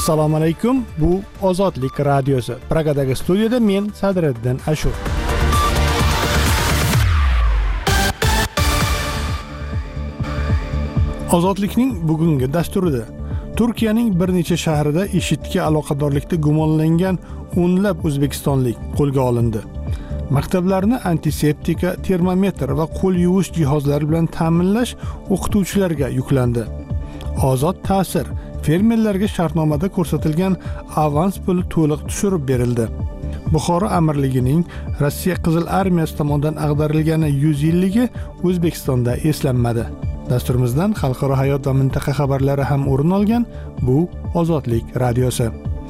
Assalomu alaykum. Bu Ozodlik radiosi. Pragadagi studiyada men Sadriddin Ashur. Ozodlikning bugungi dasturida Turkiyaning bir necha shahrida IShIDga aloqadorlikda gumonlangan o'nlab o'zbekistonlik qo'lga olindi. Maktablarni antiseptika, termometr va qo'l yuvish jihozlari bilan ta'minlash o'qituvchilarga yuklandi. Ozod ta'sir fermerlarga shartnomada ko'rsatilgan avans puli to'liq tushirib berildi. Buxoro amirligining Rossiya Qizil armiyasi tomonidan ag'darilgani 100 yilligi O'zbekistonda eslanmadi. Dasturimizdan xalqaro hayot va mintaqa xabarlari ham o'rin olgan. Bu Ozodlik radiosi.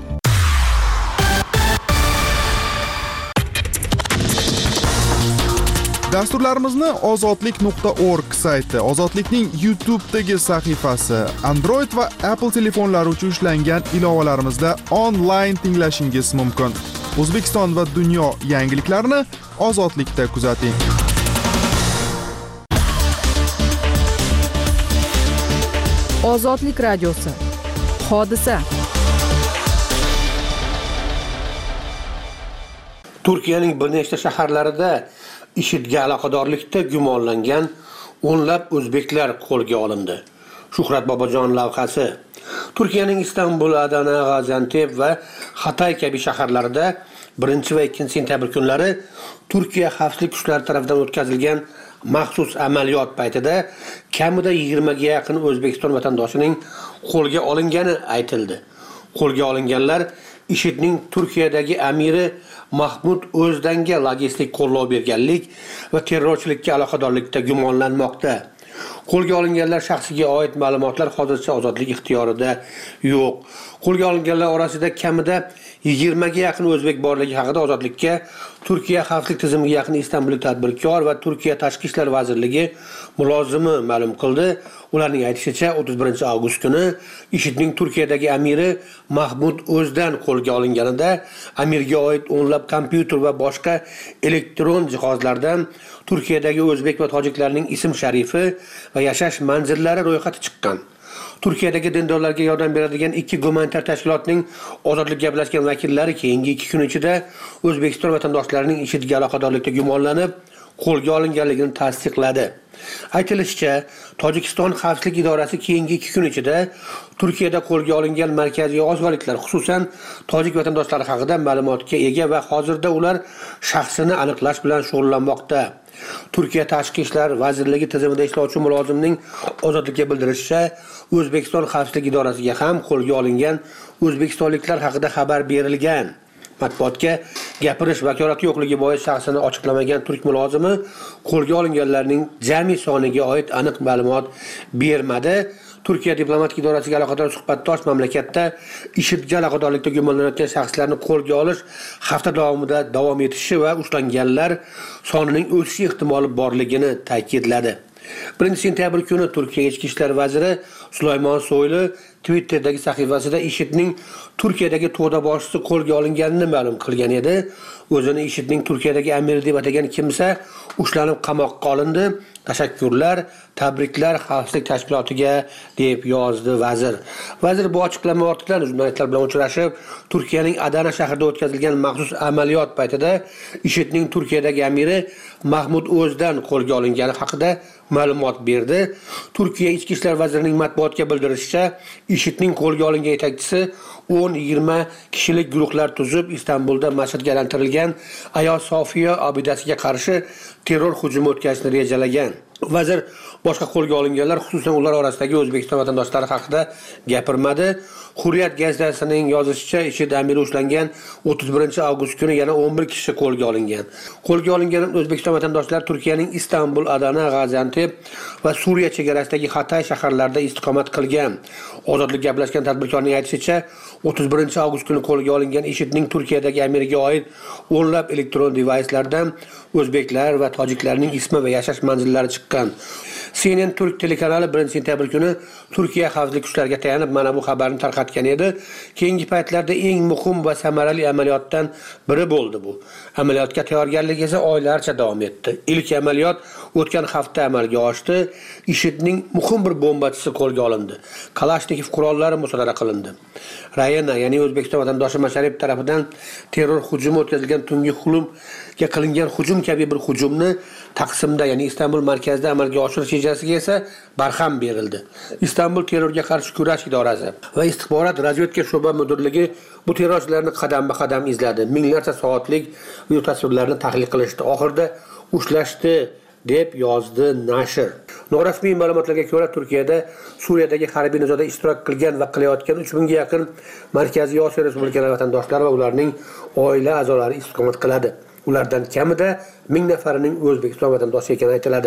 Dasturlarimizni ozodlik.org sayti, Ozodlikning YouTube'dagi sahifasi, Android va Apple telefonlari uchun ishlangan ilovalarimizda onlayn tinglashingiz mumkin. O'zbekiston va dunyo yangiliklarini Ozodlikda kuzating. Ozodlik radiosi. Hodisa. Turkiyaning bir nechta shaharlarida IShIDga aloqadorlikda gumonlangan o'nlab o'zbeklar qo'lga olindi. Shuhrat Bobojon lavhasi. Turkiyaning Istanbul, Adana, Gaziantep va Hatay kabi shaharlarida 1 va 2 sentabr kunlari Turkiya xavfsizlik kuchlari tomonidan o'tkazilgan maxsus amaliyot paytida kamida 20 ga yaqin O'zbekiston vatandoshining qo'lga olingani aytildi. Qo'lga olinganlar IShIDning Turkiyadagi amiri Mahmud O'zdanga logistik qo'llov berganlik va terrorchilikka aloqadorlikda gumonlanmoqda. Qo'lga olinganlar shaxsiga oid ma'lumotlar hozircha ozodlik ixtiyorida yo'q. Qo'lga olinganlar orasida kamida 20 ga yaqin o'zbek borligi haqida ozodlikka Turkiya xavfsizlik tizimiga yaqin istanbullik tadbirkor va Turkiya Tashqi ishlar vazirligi mulozimi ma'lum qildi. Ularning aytishicha 31 avgust kuni IShIDning Turkiyadagi amiri Mahmud O'zdan qo'lga olinganida amirga oid o'nlab kompyuter va boshqa elektron jihozlardan Turkiyadagi o'zbek va tojiklarning ism-sharifi va yashash manzillari ro'yxati chiqqan. Turkiyadagi dindorlarga yordam beradigan 2 gumanitar tashkilotning ozodlik gaplashgan vakillari keyingi 2 kun ichida O'zbekiston vatandoshlarining IShIDga aloqadorlikda gumonlanib qo'lga olinganligini tasdiqladi. Aytilishicha, Tojikiston xavfsizlik idorasi keyingi 2 kun ichida Turkiyada qo'lga olingan markaziy osiyoliklar, xususan tojik vatandoshlari haqida ma'lumotga ega va hozirda ular shaxsini aniqlash bilan shug'ullanmoqda. Turkiya Tashqi ishlar vazirligi tizimida ishlovchi mulozimning ozodlikka bildirishicha, O'zbekiston xavfsizlik idorasiga ham qo'lga olingan o'zbekistonliklar haqida xabar berilgan. Matbuotga gapirish vakolati yo'qligi bois shaxsini ochiqlamagan turk mulozimi qo'lga olinganlarning jami soniga oid aniq ma'lumot bermadi. Turkiya diplomatik idorasiga aloqador suhbatdosh mamlakatda IShIDga aloqadorlikda gumonlanayotgan shaxslarni qo'lga olish hafta davomida davom etishi va ushlanganlar sonining o'sishi ehtimoli borligini ta'kidladi. 1 sentabr kuni Turkiya Ichki ishlar vaziri Sulaymon Soylu Twitter'dagi sahifasida IShIDning Turkiyadagi to'da boshchisi qo'lga olinganini ma'lum qilgan edi. O'zini IShIDning Turkiyadagi amiri deb atagan kimsa ushlanib qamoqqa olindi. Tashakkurlar, tabriklar xavfsizlik tashkilotiga deb yozdi vazir. Vazir bu ochiqlama ortidan jurnalistlar bilan uchrashib, Turkiyaning Adana shahrida o'tkazilgan maxsus amaliyot paytida IShIDning Turkiyadagi amiri Mahmud O'zdan qo'lga olingani haqida ma'lumot berdi. Turkiya Ichki ishlar vazirining matbuotga bildirishicha, IShIDning qo'lga olingan yetakchisi 10-20 kishilik guruhlar tuzib Istanbulda masjidga aylantirilgan Ayo Sofiya obidasiga qarshi terror hujumi o'tkazishni rejalagan. Vazir boshqa qo'lga olinganlar, xususan ular orasidagi O'zbekiston vatandoshlari haqida gapirmadi. Hurriyat gazetasining yozishicha, IShID amiri ushlangan 31 avgust kuni yana 11 kishi qo'lga olingan. Qo'lga olingan O'zbekiston vatandoshlari Turkiyaning Istanbul, Adana, Gaziantep va Suriya chegarasidagi Hatay shaharlarida istiqomat qilgan. Ozodlik gaplashgan tadbirkorning aytishicha, 31 avgust kuni qo'lga olingan IShIDning Turkiyadagi amiriga oid o'nlab elektron devicelardan o'zbeklar va tojiklarning ismi va yashash manzillari chiqqan. CNN Turk telekanali 1-sentyabr kuni Turkiya xavfsizlik kuchlariga tayanib mana bu xabarni tarqatgan edi. Keyingi paytlarda eng muhim va samarali amaliyotdan biri bo'ldi bu. Amaliyotga tayyorgarlik esa oylarcha davom etdi. Ilk amaliyot o'tgan hafta amalga oshdi. IShIDning muhim bir bombachisi qo'lga olindi. Kalashnikov qurollari musodara qilindi. Rayna, ya'ni O'zbekiston vatandoshi Masharipov tomonidan terror hujumi o'tkazilgan tungi xulumga qilingan hujum kabi bir hujumni Taqsimda, ya'ni Istanbul markazida amalga oshirish rejasiga esa barham berildi. Istanbul terrorga qarshi kurash idorasi va istixborot razvedka sho'ba mudirligi bu terrorchilarni qadam-ba-qadam izladi. Minglarcha soatlik video tasvirlarni tahlil qilishdi. Oxirida ushlashdi deb yozdi nashr. Norasmiy ma'lumotlarga ko'ra, Turkiyada Suriyadagi harbiy nizoda ishtirok qilgan va qilayotgan 3000 ga yaqin Markaziy Osiyo respublikalari vatandoshlar va ularning oila a'zolari istiqomat qiladi. Ulardan kamida 1000 nafarining O'zbekiston vatandoshi ekani aytiladi.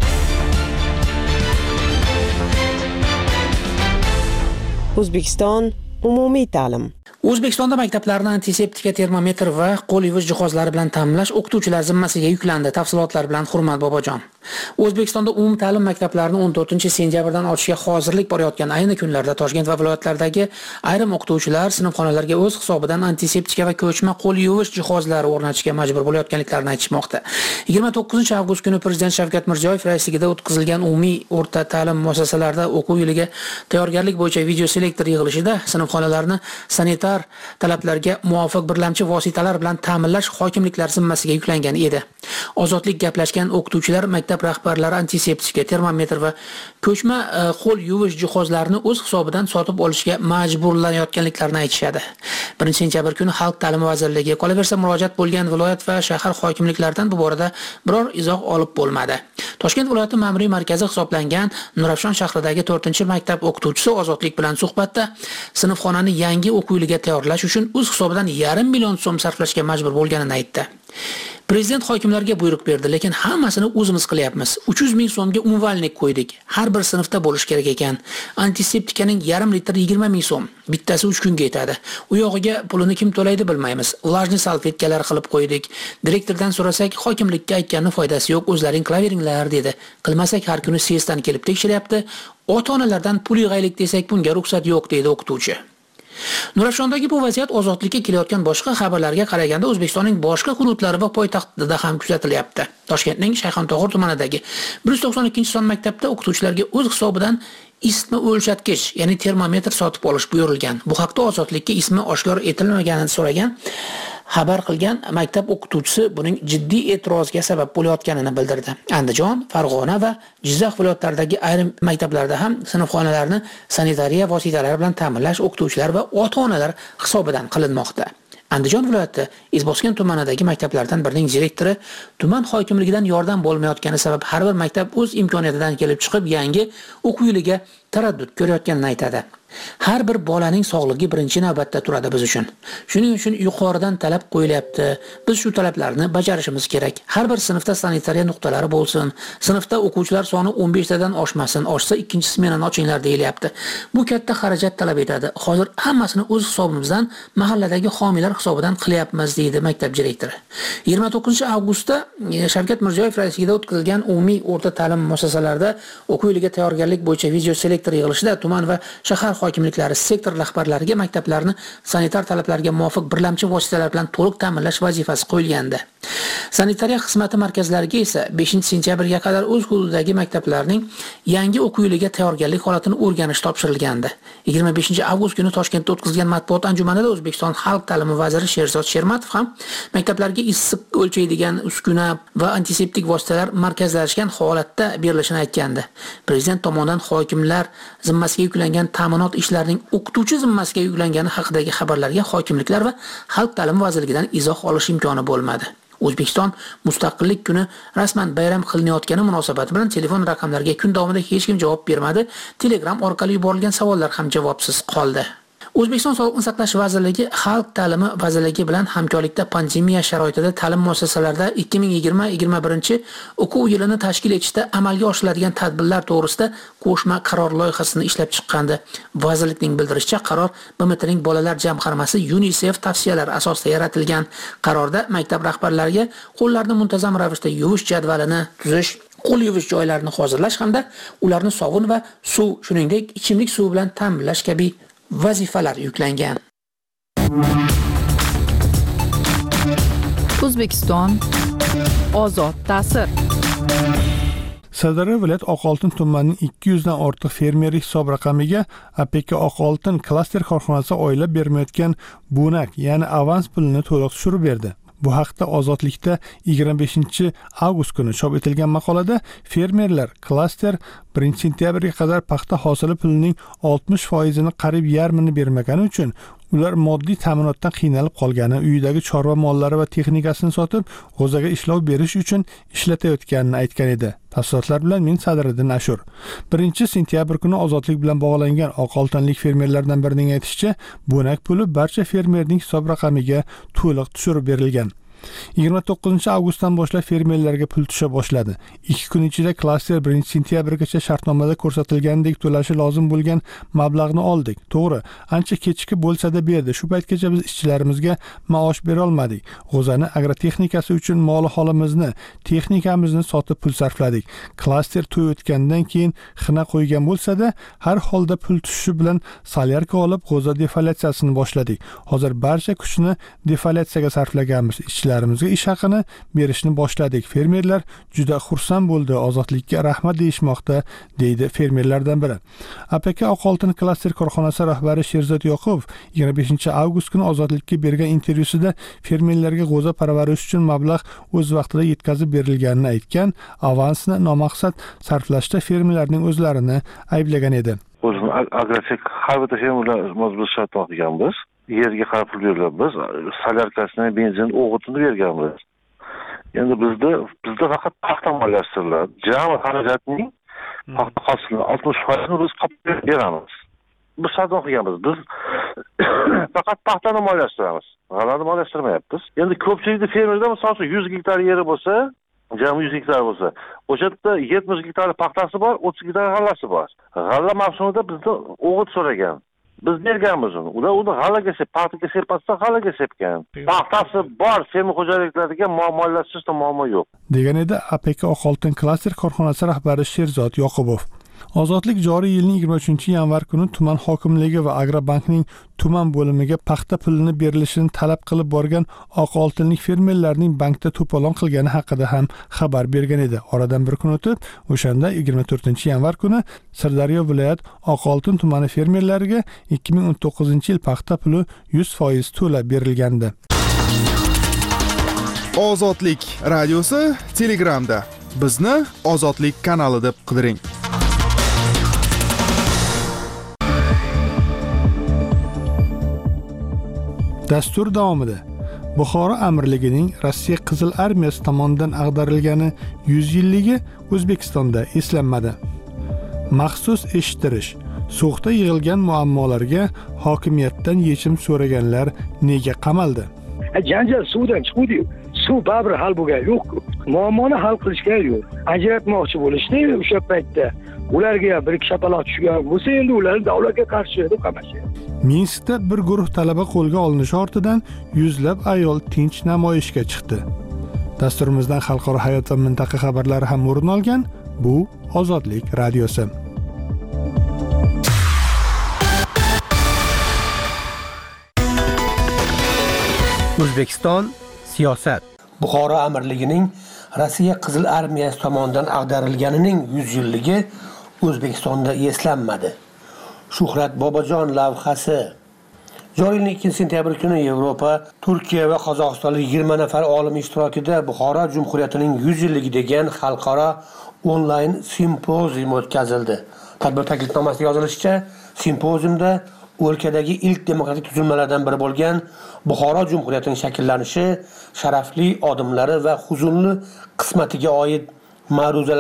O'zbekiston umumiy ta'lim. O'zbekistonda maktablarni antiseptika, termometr va qo'l yuvish jihozlari bilan ta'minlash o'qituvchilar zimmasiga yuklandi. Tafsilotlar bilan Hurmat Bobojon. O'zbekistonda umum ta'lim maktablarini 14-sentyabrdan ochishga hozirlik borayotgan ayni kunlarda Toshkent va viloyatlardagi ayrim o'qituvchilar sinfxonalarga o'z hisobidan antiseptika va ko'chma qo'l yuvish jihozlari o'rnatishga majbur bo'layotganliklarini aytishmoqda. 29-avgust kuni Prezident Shavkat Mirziyoyev raisligida o'tkazilgan umumiy o'rta ta'lim muassasalarida o'quv yiliga tayyorgarlik bo'yicha video selektor yig'ilishida sinfxonalarni sanitar talablarga muvofiq birlamchi vositalar bilan ta'minlash hokimliklar zimmasiga yuklangan edi. Ozodlik gaplashgan o'qituvchilar maktab rahbarlari antiseptika, termometr va ko'chma qo'l yuvish jihozlarini o'z hisobidan sotib olishga majburlanayotganliklarini aytishadi. 1-sentyabr kuni Xalq ta'limi vazirligi, qolaversa murojaat bo'lgan viloyat va shahar hokimliklaridan bu borada biror izoh olib bo'lmadi. Toshkent viloyati ma'muriy markazi hisoblangan Nurafshon shahridagi 4-maktab o'qituvchisi Ozodlik bilan suhbatda sinfxonani yangi o'quv yiliga tayyorlash uchun o'z hisobidan 500 million so'm sarflashga majbur bo'lganini aytdi. Prezident hokimlarga buyruq berdi, lekin hammasini o'zimiz qilyapmiz. 300 ming so'mga umvalnik qo'ydik. Har bir sinfda bo'lish kerak ekan. Antiseptikaning yarım litr 20 ming so'm. Bittasi 3 kunga yetadi. U yog'iga pulini kim to'laydi bilmaymiz. Vlajniy salfetkalar qilib qo'ydik. Direktordan so'rasak, hokimlikka aytganning foydasi yo'q, o'zlaring qilaveringlar dedi. Qilmasak har kuni SESdan kelib tekshiryapti. Ota-onalardan pul yig'aylik desak, bunga ruxsat yo'q dedi o'qituvchi. Nurafshondagi bu vaziyat Ozodlikka kelayotgan boshqa xabarlarga qaraganda O'zbekistonning boshqa hududlari va poytaxtida ham kuzatilyapti. Toshkentning Shayxontohur tumanidagi 192-son maktabda o'qituvchilarga o'z hisobidan ismi o'lchatgich, ya'ni termometr sotib olish buyurilgan. Bu haqda Ozodlikka ismi oshkor etilmaganini so'ragan xabar qilgan maktab o'qituvchisi buning jiddiy e'tirozga sabab bo'layotganini bildirdi. Andijon, Farg'ona va Jizzax viloyatlaridagi ayrim maktablarda ham sinfxonalarni sanitariya vositalari bilan ta'minlash o'qituvchilar va ota-onalar hisobidan qilinmoqda. Andijon viloyati Izboskan tumanidagi maktablardan birining direktori tuman hokimligidan yordam bo'lmayotgani sabab har bir maktab o'z imkoniyatidan kelib chiqib yangi o'quv yiliga taraddud ko'rayotganini aytadi. Har bir bolaning sog'ligi birinchi navbatda turadi biz uchun. Shuning uchun yuqoridan talab qo'yilyapti. Biz shu talablarni bajarishimiz kerak. Har bir sinfda sanitariya nuqtalari bo'lsin. Sinfda o'quvchilar soni 15 tadan oshmasin. Oshsa ikkinchi smenani ochinglar deyilyapti. Bu katta xarajat talab etadi. Hozir hammasini o'z hisobimizdan mahalladagi homiylar hisobidan qilyapmiz deydi maktab direktori. 29-avgustda Shavkat Mirziyoyev raisligida o'tkazilgan umumiy o'rta ta'lim muassasalarida o'quv yiliga tayyorgarlik bo'yicha video selektor yig'ilishida tuman va shahar hokimliklari sektor rahbarlariga maktablarni sanitar talablarga muvofiq birlamchi vositalar bilan to'liq ta'minlash vazifasi qo'yilgandi. Sanitariya xizmati markazlariga esa 5-sentyabrga qadar o'z hududidagi maktablarning yangi o'quv yiliga tayyorgarlik holatini o'rganish topshirilgandi. 25-avgust kuni Toshkentda o'tkazilgan matbuot anjumanida O'zbekiston Xalq ta'limi vaziri Sherzod Shermatov ham maktablarga issiq o'lchaydigan uskuna va antiseptik vositalar markazlashgan holatda berilishini aytgandi. Prezident tomonidan hokimlar zimmasiga yuklangan ta'minot ishlarining o'qituvchi zimmasiga yuklangani haqidagi xabarlarga hokimliklar va Xalq ta'limi vazirligidan izoh olish imkoni bo'lmadi. O'zbekiston Mustaqillik kuni rasman bayram qilinayotgani munosabati bilan telefon raqamlariga kun davomida hech kim javob bermadi. Telegram orqali yuborilgan savollar ham javobsiz qoldi. O'zbekiston Sog'liqni saqlash vazirligi Xalq ta'limi vazirligi bilan hamkorlikda pandemiya sharoitida ta'lim muassasalarida 2020-21 o'quv yilini tashkil etishda amalga oshiriladigan tadbirlar to'g'risida qo'shma qaror loyihasini ishlab chiqqandi. Vazirlikning bildirishicha, qaror BMTning bolalar jamg'armasi UNICEF tavsiyalari asosida yaratilgan. Qarorda maktab rahbarlariga qo'llarni muntazam ravishda yuvish jadvalini tuzish, qo'l yuvish joylarini hozirlash hamda ularni sovun va suv, shuningdek ichimlik suvi bilan ta'minlash kabi vazifalar yuklangan. O'zbekiston ozod ta'sir. Sirdaryo viloyat Oqoltin tumanining 200 dan ortiq fermer hisob raqamiga APK Oqoltin klaster korxonasi oylab bermayotgan bunak, ya'ni avans pulini to'liq tushirib berdi. Bu haqda Ozodlikda 25 avgust kuni chop etilgan maqolada fermerlar klaster 1 sentyabrga qadar paxta hosili pulining 60%ni qariyb yarmini bermagani uchun ular moddiy ta'minotdan qiynalib qolgani, uyidagi chorva mollari va texnikasini sotib, g'o'zaga ishlov berish uchun ishlatayotganini aytgan edi. Tafsilotlar bilan men Sadriddin Ashur. 1 sentyabr kuni ozodlik bilan bog'langan oqoltinlik fermerlardan birining aytishicha, bunak puli barcha fermerning hisob raqamiga to'liq tushirib berilgan. 29 avgustdan boshlab fermerlarga pul tusha boshladi. 2 kun ichida klaster 1 sentyabrgacha shartnomada ko'rsatilgandek to'lashi lozim bo'lgan mablag'ni oldik. To'g'ri, ancha kechki bo'lsa-da berdi. Shu paytgacha biz ishchilarimizga maosh bera olmadik. G'o'zani agrotexnikasi uchun moli holimizni, texnikamizni sotib pul sarfladik. Klaster to'y o'tgandan keyin xina qo'ygan bo'lsa-da, har holda pul tushishi bilan solyarka olib g'o'za defoliatsiyasini boshladik. Hozir barcha kuchni defoliatsiyaga sarflaganmiz. Larimizga ish haqini berishni boshladik. Fermerlar juda xursand bo'ldi. Ozodlikka rahmat deyishmoqda, deydi fermerlardan biri. APK Oqoltin klaster korxonasi rahbari Sherzod Yoqubov 25 avgust kuni Ozodlikka bergan intervyusida fermerlarga g'o'za parvarish uchun mablag' o'z vaqtida yetkazib berilganini aytgan, avansni nomaqsad sarflashda fermerlarning o'zlarini ayblagan edi. O'zim agrotech har bitta fermerlar biz shartnoma qilganmiz. Yerga qarab pul berilamiz. Solyarkasini, benzin, o'g'itini berganmiz. Endi bizda faqat paxta moliyalashtiriladi. Jami xarajatning paxta hosilini 60%ni biz qopib beramiz. Biz shartnoma qilganmiz. Biz faqat paxtani moliyalashtiramiz. G'alani moliyalashtirmayapmiz. Endi ko'pchilikda fermerda masalan 100 gektar yeri bo'lsa, jami 100 gektar bo'lsa, o'sha yerda 70 gektar paxtasi bor, 30 gektar g'allasi bor. G'alla mavsumida bizdan o'g'it so'ragan. Biz berganmiz uni. Ular uni g'allaga paxtaga sepmasdan g'allaga sepgan. Paxtasi bor, fermer xo'jaliklariga moliyalashtirishda muammo yo'q. Degan edi APK Oqoltin klaster korxonasi rahbari Sherzod Yoqubov. Ozodlik joriy yilning 23-yanvar kuni tuman hokimligi va Agrobankning tuman bo'limiga paxta pulini berilishini talab qilib borgan oqoltinlik fermerlarning bankda to'polon qilgani haqida ham xabar bergan edi. Oradan bir kun o'tib, o'shanda 24-yanvar kuni Sirdaryo viloyat Oqoltin tumani fermerlariga 2019-yil paxta puli 100% to'lab berilgandi. Ozodlik radiosi Telegramda. Bizni Ozodlik kanali deb qidiring. Dastur davomida Buxoro amirligining Rossiya Qizil armiyasi tomonidan ag'darilgani 100 yilligi O'zbekistonda eslanmadi. Maxsus eshittirish. So'xda yig'ilgan muammolarga hokimiyatdan yechim so'raganlar nega qamaldi? Janjal suvdan chiqdi-yu. Suv baribir hal bo'lgani yo'q-ku. Muammoni hal qilishga yo'q. Ajratmoqchi bo'lishdi o'sha paytda. Ularga bir shapaloq tushgan bo'lsa, endi ularni davlatga qarshi deb qamashyapti. Minskda bir guruh talaba qo'lga olinishi ortidan yuzlab ayol tinch namoyishga chiqdi. Dasturimizdan xalqaro hayot va mintaqa xabarlari ham o'rin olgan. Bu Ozodlik radiosi. O'zbekiston siyosat. Buxoro amirligining Rossiya Qizil armiyasi tomonidan ag'darilganining 100 yilligi O'zbekistonda eslanmadi. Shuhrat Bobojon lavhasi. Joriy yilning 2 sentyabr kuni Yevropa, Turkiya va Qozog'istonlik 20 nafar olim ishtirokida Buxoro Jumhuriyatining 100 yilligi degan xalqaro onlayn simpozium o'tkazildi. Tadbir taklifnomasida yozilishicha, simpoziumda o'lkadagi ilk demokratik tuzilmalardan biri bo'lgan Buxoro Jumhuriyatining shakllanishi, sharafli odimlari va huzunli qismatiga oid ma'ruzalar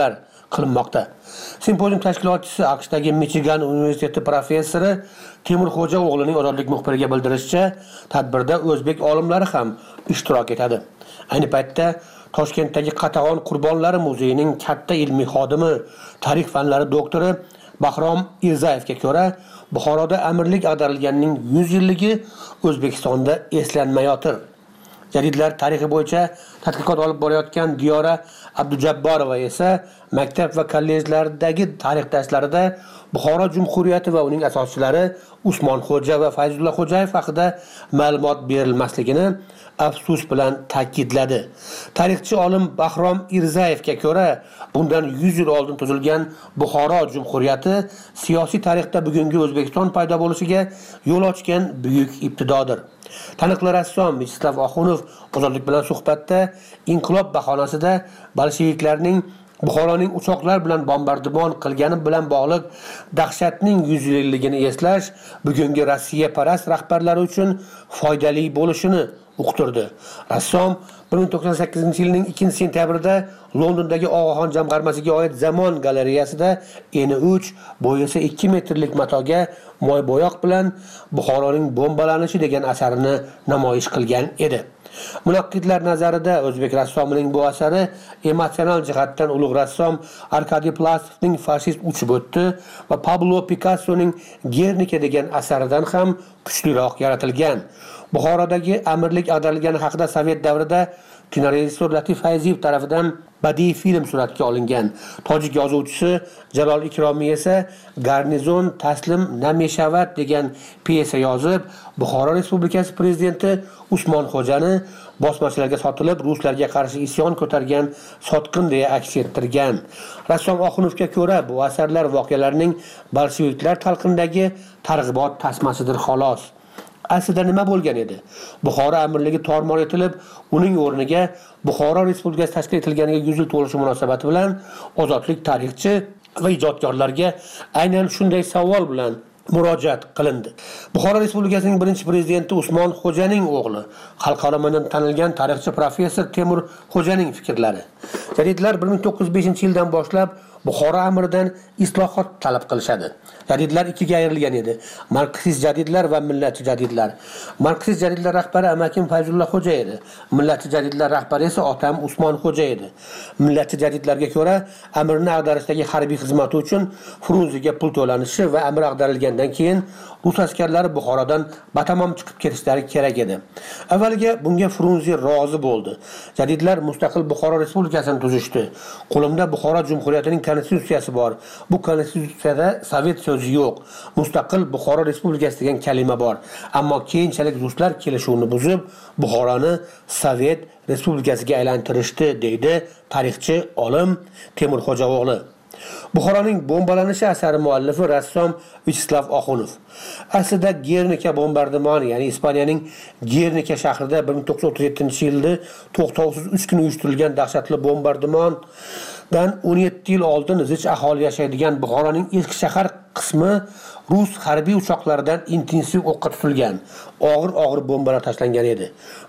qilinmoqda. Simpozium tashkilotchisi AQShdagi Michigan universiteti professori Temur Xo'jao'g'lining Ozodlik muxbiriga bildirishicha, tadbirda o'zbek olimlari ham ishtirok etadi. Ayni paytda Toshkentdagi Qatag'on qurbonlari muzeyining katta ilmiy xodimi, tarix fanlari doktori Bahrom Irzayevga ko'ra, Buxoroda amirlik ag'darilganining 100 yilligi O'zbekistonda eslanmayotir. Jadidlar tarixi bo'yicha tadqiqot olib borayotgan Diyora Abdujabborova esa maktab va kollejlardagi tarix darslarida Buxoro Jumhuriyati va uning asoschilari Usmon Xo'ja va Fayzulla Xo'jayev haqida ma'lumot berilmasligini afsus bilan ta'kidladi. Tarixchi olim Bahrom Irzayevga ko'ra, bundan 100 yil oldin tuzilgan Buxoro Jumhuriyati siyosiy tarixda bugungi O'zbekiston paydo bo'lishiga yo'l ochgan buyuk ibtidodir. Taniqli rassom Viacheslav Oxunov Ozodlik bilan suhbatda inqilob bahonasida bolsheviklarning Buxoroning uchoqlar bilan bombardimon qilgani bilan bog'liq dahshatning 100 yilligini eslash bugungi Rossiya parast rahbarlari uchun foydali bo'lishini uqtirdi. Rassom 1998-yilning 2-sentyabrida Londondagi Og'axon jamg'armasiga oid Zamon galereyasida eni 3, bo'yi esa 2 metrlik matoga moybo'yoq bilan Buxoroning bombalanishi degan asarini namoyish qilgan edi. Munaqqidlar nazarida o'zbek rassomining bu asari emotsional jihatdan ulug' rassom Arkadiy Plastovning Fashist uchib o'tdi va Pablo Picassoning Guernica degan asaridan ham kuchliroq yaratilgan. Buxorodagi amirlik ag'darilgani haqida Sovet davrida kinorejissor Latif Fayziyev tomonidan badiiy film suratga olingan. Tojik yozuvchisi Jalol Ikromiy esa Garnizon taslim Nameshavat degan pyesa yozib, Buxoro Respublikasi prezidenti Usmon Xo'jani bosmachilarga sotilib, ruslarga qarshi isyon ko'targan sotqin deya aks ettirgan. Rassom Oxunovga ko'ra, bu asarlar voqealarning bolsheviklar talqindagi targ'ibot tasmasidir xolos. Aslida nima bo'lgan edi? Buxoro amirligi tormor etilib, uning o'rniga Buxoro Respublikasi tashkil etilganiga 100 yil to'lishi munosabati bilan ozodlik tarixchi va ijodkorlarga aynan shunday savol bilan murojaat qilindi. Buxoro Respublikasining birinchi prezidenti Usmon Xo'janing o'g'li, xalqaro tanilgan tarixchi professor Temur Xo'janing fikrlari. Jadidlar 1905-yildan boshlab Buxoro amiridan islohot talab qilishadi. Jadidlar ikkiga ayrilgan edi. Marksist jadidlar va millatchi jadidlar. Marksist jadidlar rahbari amakim Fayzulla Xo'ja edi. Millatchi jadidlar rahbari esa otam Usmon Xo'ja edi. Millatchi jadidlarga ko'ra, amirni ag'darishdagi harbiy xizmati uchun Frunziga pul to'lanishi va amir ag'darilgandan keyin rus askarlari Buxorodan batamom chiqib ketishlari kerak edi. Avvaliga bunga Frunzi rozi bo'ldi. Jadidlar mustaqil Buxoro Respublikasini tuzishdi. Qo'limda Buxoro Jumhuriyatining konstitutsiyasi bor. Bu konstitutsiyada Sovet so'zi yo'q. Mustaqil Buxoro Respublikasi degan kalima bor. Ammo keyinchalik ruslar kelishuvni buzib, Buxoroni Sovet Respublikasiga aylantirishdi, deydi tarixchi olim Temur Xo'jao'g'li. Buxoroning bombalanishi asari muallifi rassom Viacheslav Oxunov. Aslida Guernica bombardimoni, ya'ni Ispaniyaning Guernica shahrida 1937-yilda to'xtovsiz 3 kun uyushtirilgan dahshatli bombardimondan 17 yil oldin zich aholi yashaydigan Buxoroning eski shahar qismi rus harbiy uchoqlaridan intensiv o'qqa tutilgan. Og'ir bombalar tashlangan edi.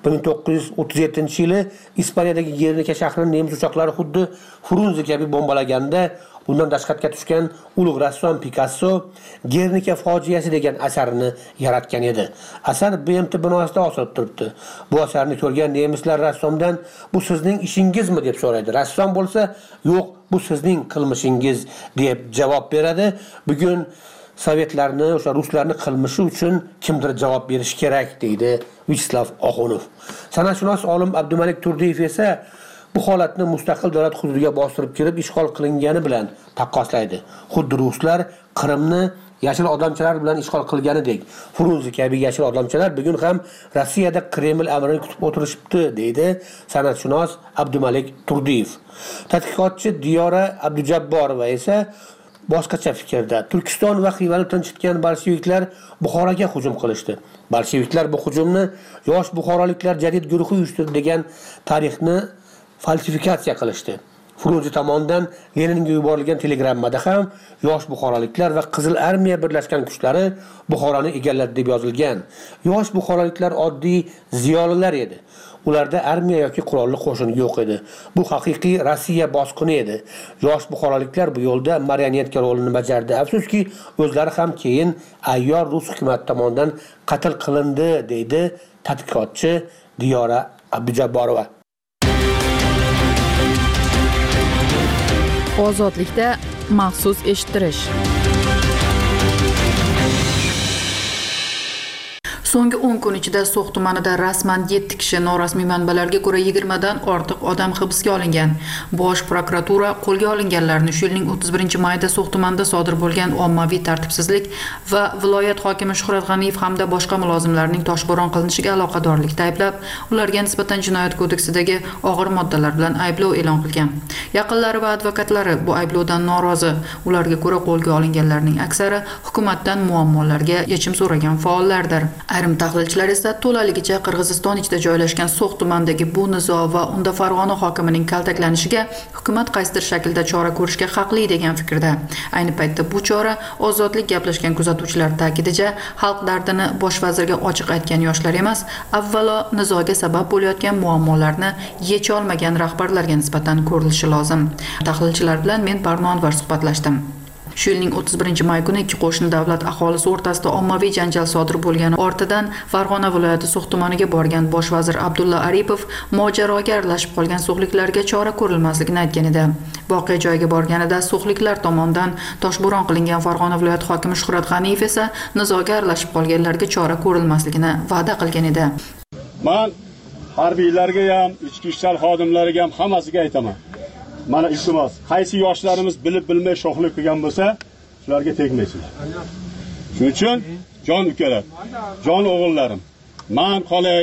1937-yili Ispaniyadagi Guernica shahrini nemis uchoqlari xuddi Frunzi kabi bombalaganda, bundan dahshatga tushgan ulug' rassom Picasso Guernica fojiasi degan asarini yaratgan edi. Asar BMT binosida osilib turibdi. Bu asarni ko'rgan nemislar rassomdan "Bu sizning ishingizmi?" deb so'raydi. Rassom bo'lsa, "Yo'q, bu sizning qilmishingiz" deb javob beradi. Bugun Sovetlarni, o'sha ruslarni qilmishi uchun kimdir javob berish kerak, deydi Viacheslav Oxunov. San'atshunos olim Abdumalik Turdiyev esa bu holatni mustaqil davlat hududiga bostirib kirib ishg'ol qilingani bilan taqqoslaydi. Xuddi ruslar Qrimni yashil odamchalar bilan ishg'ol qilganidek, Frunzi kabi yashil odamchalar bugun ham Rossiyada Kreml amrini kutib o'tirishibdi, deydi san'atshunos Abdumalik Turdiyev. Tadqiqotchi Diyora Abdujabborova esa boshqacha fikrda. Turkiston va Xivani tinchitgan bolsheviklar Buxoroga hujum qilishdi. Bolsheviklar bu hujumni yosh buxoroliklar jadid guruhi uyushtirdi degan tarixni falsifikatsiya qilishdi. Frunze tomonidan Leninga yuborilgan telegrammada ham yosh buxoroliklar va Qizil armiya birlashgan kuchlari Buxoroni egalladi deb yozilgan. Yosh buxoroliklar oddiy ziyolilar edi. Ularda armiya yoki qurolli qo'shin yo'q edi. Bu haqiqiy Rossiya bosqini edi. Yosh buxoroliklar bu yo'lda marionetka rolini bajardi. Afsuski, o'zlari ham keyin ayyor rus hukumati tomonidan qatl qilindi, deydi tadqiqotchi Diyora Abdujabborova. Ozodlikda maxsus eshittirish. So'nggi 10 kun ichida So'x tumanida rasman 7 kishi, norasmiy manbalarga ko'ra 20 dan ortiq odam hibsga olingan. Bosh prokuratura qo'lga olinganlarni shu yilning 31-mayida So'x tumanida sodir bo'lgan ommaviy tartibsizlik va viloyat hokimi Shuhrat G'aniyev hamda boshqa mulozimlarning toshbo'ron qilinishiga aloqadorlikda ayblab, ularga nisbatan jinoyat kodeksidagi og'ir moddalar bilan ayblov e'lon qilgan. Yaqinlari va advokatlari bu ayblovdan norozi. Ularga ko'ra qo'lga olinganlarning aksari hukumatdan muammolarga yechim so'ragan faollardir. Ayrim tahlilchilar esa to'laligicha Qirg'iziston ichida joylashgan So'x tumanidagi bu nizo va unda Farg'ona hokimining kaltaklanishiga hukumat qaysidir shaklda chora ko'rishga haqli degan fikrda. Ayni paytda bu chora ozodlik gaplashgan kuzatuvchilar ta'kidicha xalq dardini bosh vazirga ochiq aytgan yoshlar emas, avvalo nizoga sabab bo'layotgan muammolarni yecha olmagan rahbarlarga nisbatan ko'rilishi lozim. Tahlilchilar bilan men Barno Anvar suhbatlashdim. Shu yilning 31-may kuni ikki qo'shni davlat aholisi o'rtasida ommaviy janjal sodir bo'lgani ortidan Farg'ona viloyati So'x tumaniga borgan bosh vazir Abdulla Aripov mojaroga aralashib qolgan so'xliklarga chora ko'rilmasligini aytgan edi. Voqea joyiga borganida so'xliklar tomonidan toshbo'ron qilingan Farg'ona viloyati hokimi Shuhrat G'aniyev esa nizoga aralashib qolganlarga chora ko'rilmasligini va'da qilgan edi. Men harbiylarga ham, ichki ishlar xodimlariga ham hammasiga aytaman. Mana iltimos, qaysi yoshlarimiz bilib bilmay sho'xlik qilgan bo'lsa, shularga tegmaysizlar. Shuning uchun jon ukalar, jon o'g'illarim, men qolay,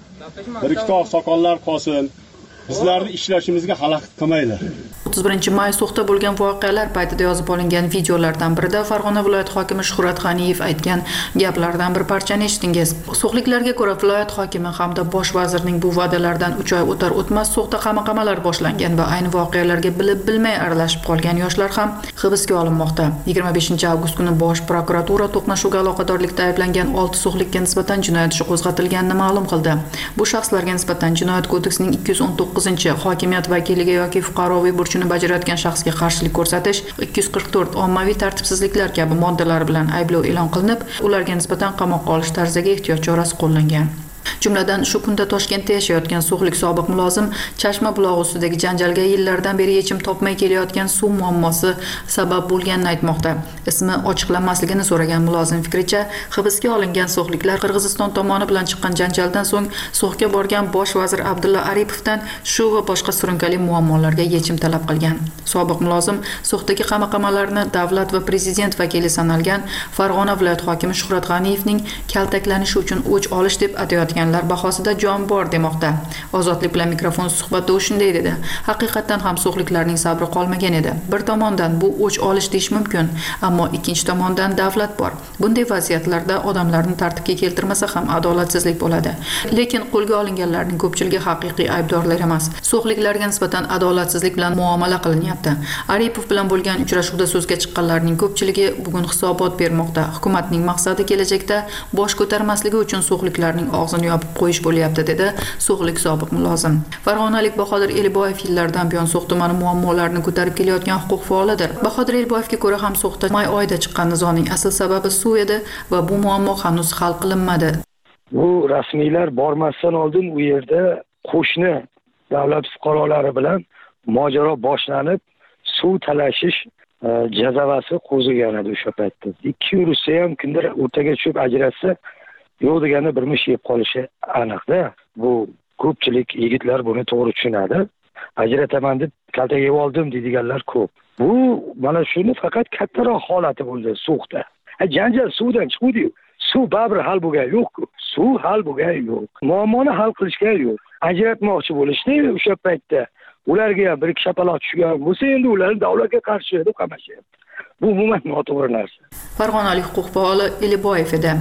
bir ikkita oqsoqollar qolsin, bizlarni ishlashimizga xalaqit qilmaylar. 31-may So'xda bo'lgan voqealar paytida yozib olingan videolardan birida Farg'ona viloyati hokimi Shuhrat G'aniyev aytgan gaplardan bir parchani eshitdingiz. So'xliklarga ko'ra viloyat hokimi hamda bosh vazirning bu va'dalaridan 3 oy o'tar o'tmas So'xda qamaqamalar boshlangan va ayni voqealarga bilib bilmay aralashib qolgan yoshlar ham hibsga olinmoqda. 25-avgust kuni bosh prokuratura to'qnashuvga aloqadorlikda ayblangan 6 so'xlikka nisbatan jinoyat ishi qo'zg'atilganini ma'lum qildi. Bu shaxslarga nisbatan jinoyat kodeksining 219-hokimiyat vakiliga yoki fuqaroviy burchini bajarayotgan shaxsga qarshilik ko'rsatish, 244 ommaviy tartibsizliklar kabi moddalar bilan ayblov e'lon qilinib, ularga nisbatan qamoqqa olish tarziga ehtiyot chorasi qo'llangan. Jumladan shu kunda Toshkentda yashayotgan so'xlik sobiq mulozim Chashma bulog'i ustidagi janjalga yillardan beri yechim topmay kelayotgan suv muammosi sabab bo'lganini aytmoqda. Ismi ochiqlanmasligini so'ragan mulozim fikricha, hibsga olingan so'xliklar Qirg'iziston tomoni bilan chiqqan janjaldan so'ng So'xga borgan bosh vazir Abdulla Aripovdan shu va boshqa surunkali muammolarga yechim talab qilgan. Sobiq mulozim So'xdagi qamaqamalarni davlat va prezident vakili sanalgan Farg'ona viloyat hokimi Shuhrat G'aniyevning kaltaklanishi uchun o'ch olish deb atayotganlar bahosida jon bor demoqda. Ozodlik bilan mikrofon suhbatda u shunday dedi. Haqiqatan ham so'xliklarning sabri qolmagan edi. Bir tomondan bu o'ch olish deyish mumkin, ammo ikkinchi tomondan davlat bor. Bunday vaziyatlarda odamlarni tartibga keltirmasa ham adolatsizlik bo'ladi. Lekin qo'lga olinganlarning ko'pchiligi haqiqiy aybdorlar emas. So'xliklarga nisbatan adolatsizlik bilan muomala qilinyapti. Aripov bilan bo'lgan uchrashuvda so'zga chiqqanlarning ko'pchiligi bugun hisobot bermoqda. Hukumatning maqsadi kelajakda bosh ko'tarmasligi uchun so'xliklarning og'zini yopib qo'yish bo'lyapti, dedi so'xlik sobiq mulozim. Farg'onalik Bahodir Eliboyev yillardan buyon So'x tumani muammolarini ko'tarib kelayotgan huquq faolidir. Bahodir Eliboyevga ko'ra ham So'xda may oyida chiqqan nizoning asl sababi suv edi va bu muammo hanuz hal qilinmadi. Bu rasmiylar bormasdan oldin u yerda qo'shni davlat fuqarolari bilan mojaro boshlanib, suv talashish jazavasi qo'zigan edi o'sha paytda. Ikki yursa ham kunlar o'rtaga tushib ajratsa, yo'q deganda bir mish yeb qolishi aniqda. Bu ko'pchilik yigitlar buni to'g'ri tushunadi. Ajrataman deb kalta yeb oldim deydiganlar ko'p. Bu mana shuni faqat kattaroq holati bo'ldi So'xda. Janjal suvdan chiqdi. Suv baribir hal bo'lgan yo'q-ku. Suv hal bo'lgan yo'q. Muammoni hal qilishga yo'q. Ajratmoqchi bo'lishdi o'sha paytda. Ularga ham bir ikki shapaloq tushgan bo'lsa, endi ularni davlatga qarshi deb qamashyapti. Bu umuman noto'g'ri narsa. Farg'onalik huquq faoli Eliboyev edi.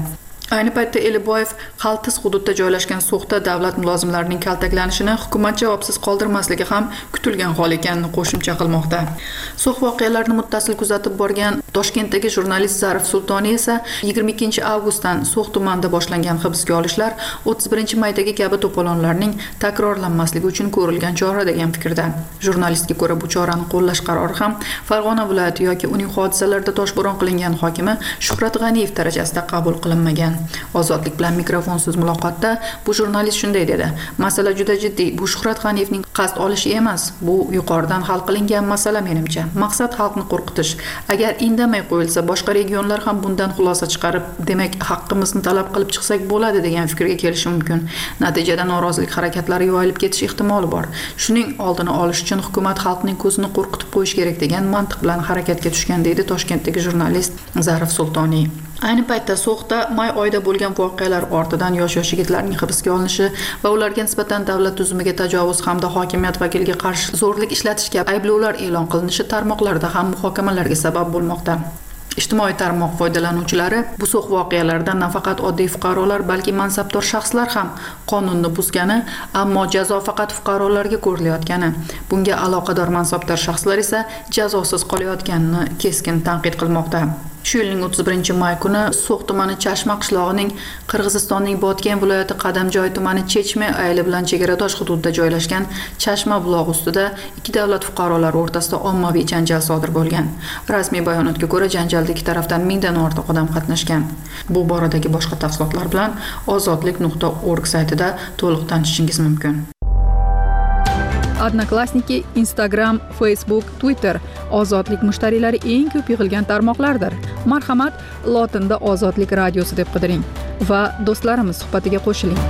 Ayni paytda Eliboyev Qaltis hududda joylashgan So'xda davlat mulozimlarining kaltaklanishini hukumat javobsiz qoldirmasligi ham kutilgan hol ekanini qo'shimcha qilmoqda. So'x voqealarini muttasil kuzatib borgan Toshkentdagi jurnalist Zarif Sultoniy esa 22 avgustdan So'x tumanida boshlangan hibsga olishlar 31 maydagi kabi to'polonlarning takrorlanmasligi uchun ko'rilgan chora degan fikrda. Jurnalistga ko'ra bu chorani qo'llash qarori ham Farg'ona viloyati yoki uning hodisalarda toshbo'ron qilingan hokimi Shuhrat G'aniyev darajasida qabul qilinmagan. Ozodlik bilan mikrofonsiz muloqotda bu jurnalist shunday dedi: "Masala juda jiddiy. Bu Shuhrat G'aniyevning qasd olishi emas. Bu yuqoridan hal qilingan masala menimcha. Maqsad xalqni qo'rqitish. Agar indamay qo'yilsa, boshqa regionlar ham bundan xulosa chiqarib, demak, haqqimizni talab qilib chiqsak bo'ladi degan fikrga kelishi mumkin. Natijada norozilik harakatlari yoyilib ketish ehtimoli bor. Shuning oldini olish uchun hukumat xalqning ko'zini qo'rqitib qo'yish kerak degan mantiq bilan harakatga tushgan", deydi Toshkentdagi jurnalist Zarif Sultoniy. Ayni paytda So'xda may oyida bo'lgan voqealar ortidan yosh yigitlarning hibsga olinishi va ularga nisbatan davlat tuzumiga tajovuz hamda hokimiyat vakiliga qarshi zo'rlik ishlatish kabi ayblovlar e'lon qilinishi tarmoqlarda ham muhokamalarga sabab bo'lmoqda. Ijtimoiy tarmoq foydalanuvchilari bu So'x voqealaridan nafaqat oddiy fuqarolar, balki mansabdor shaxslar ham qonunni buzgani, ammo jazo faqat fuqarolarga ko'rilayotgani, bunga aloqador mansabdor shaxslar esa jazosiz qolayotganini keskin tanqid qilmoqda. Shu yilning 31 may kuni So'x tumani Chashma qishlog'ining Qirg'izistonning Botken viloyati Qadamjoy tumani Chechme ayli bilan chegaradosh hududda joylashgan Chashma bulog'i ustida ikki davlat fuqarolari o'rtasida ommaviy janjal sodir bo'lgan. Rasmiy bayonotga ko'ra, janjalda ikki tarafdan 1000 dan ortiq odam qatnashgan. Bu boradagi boshqa tafsilotlar bilan ozodlik.org saytida to'liq tanishishingiz mumkin. Odnoklassniki, Instagram, Facebook, Twitter ozodlik mushtariylari eng ko'p yig'ilgan tarmoqlardir. Marhamat, lotinda Ozodlik radiosi deb qidiring va do'stlarimiz suhbatiga qo'shiling.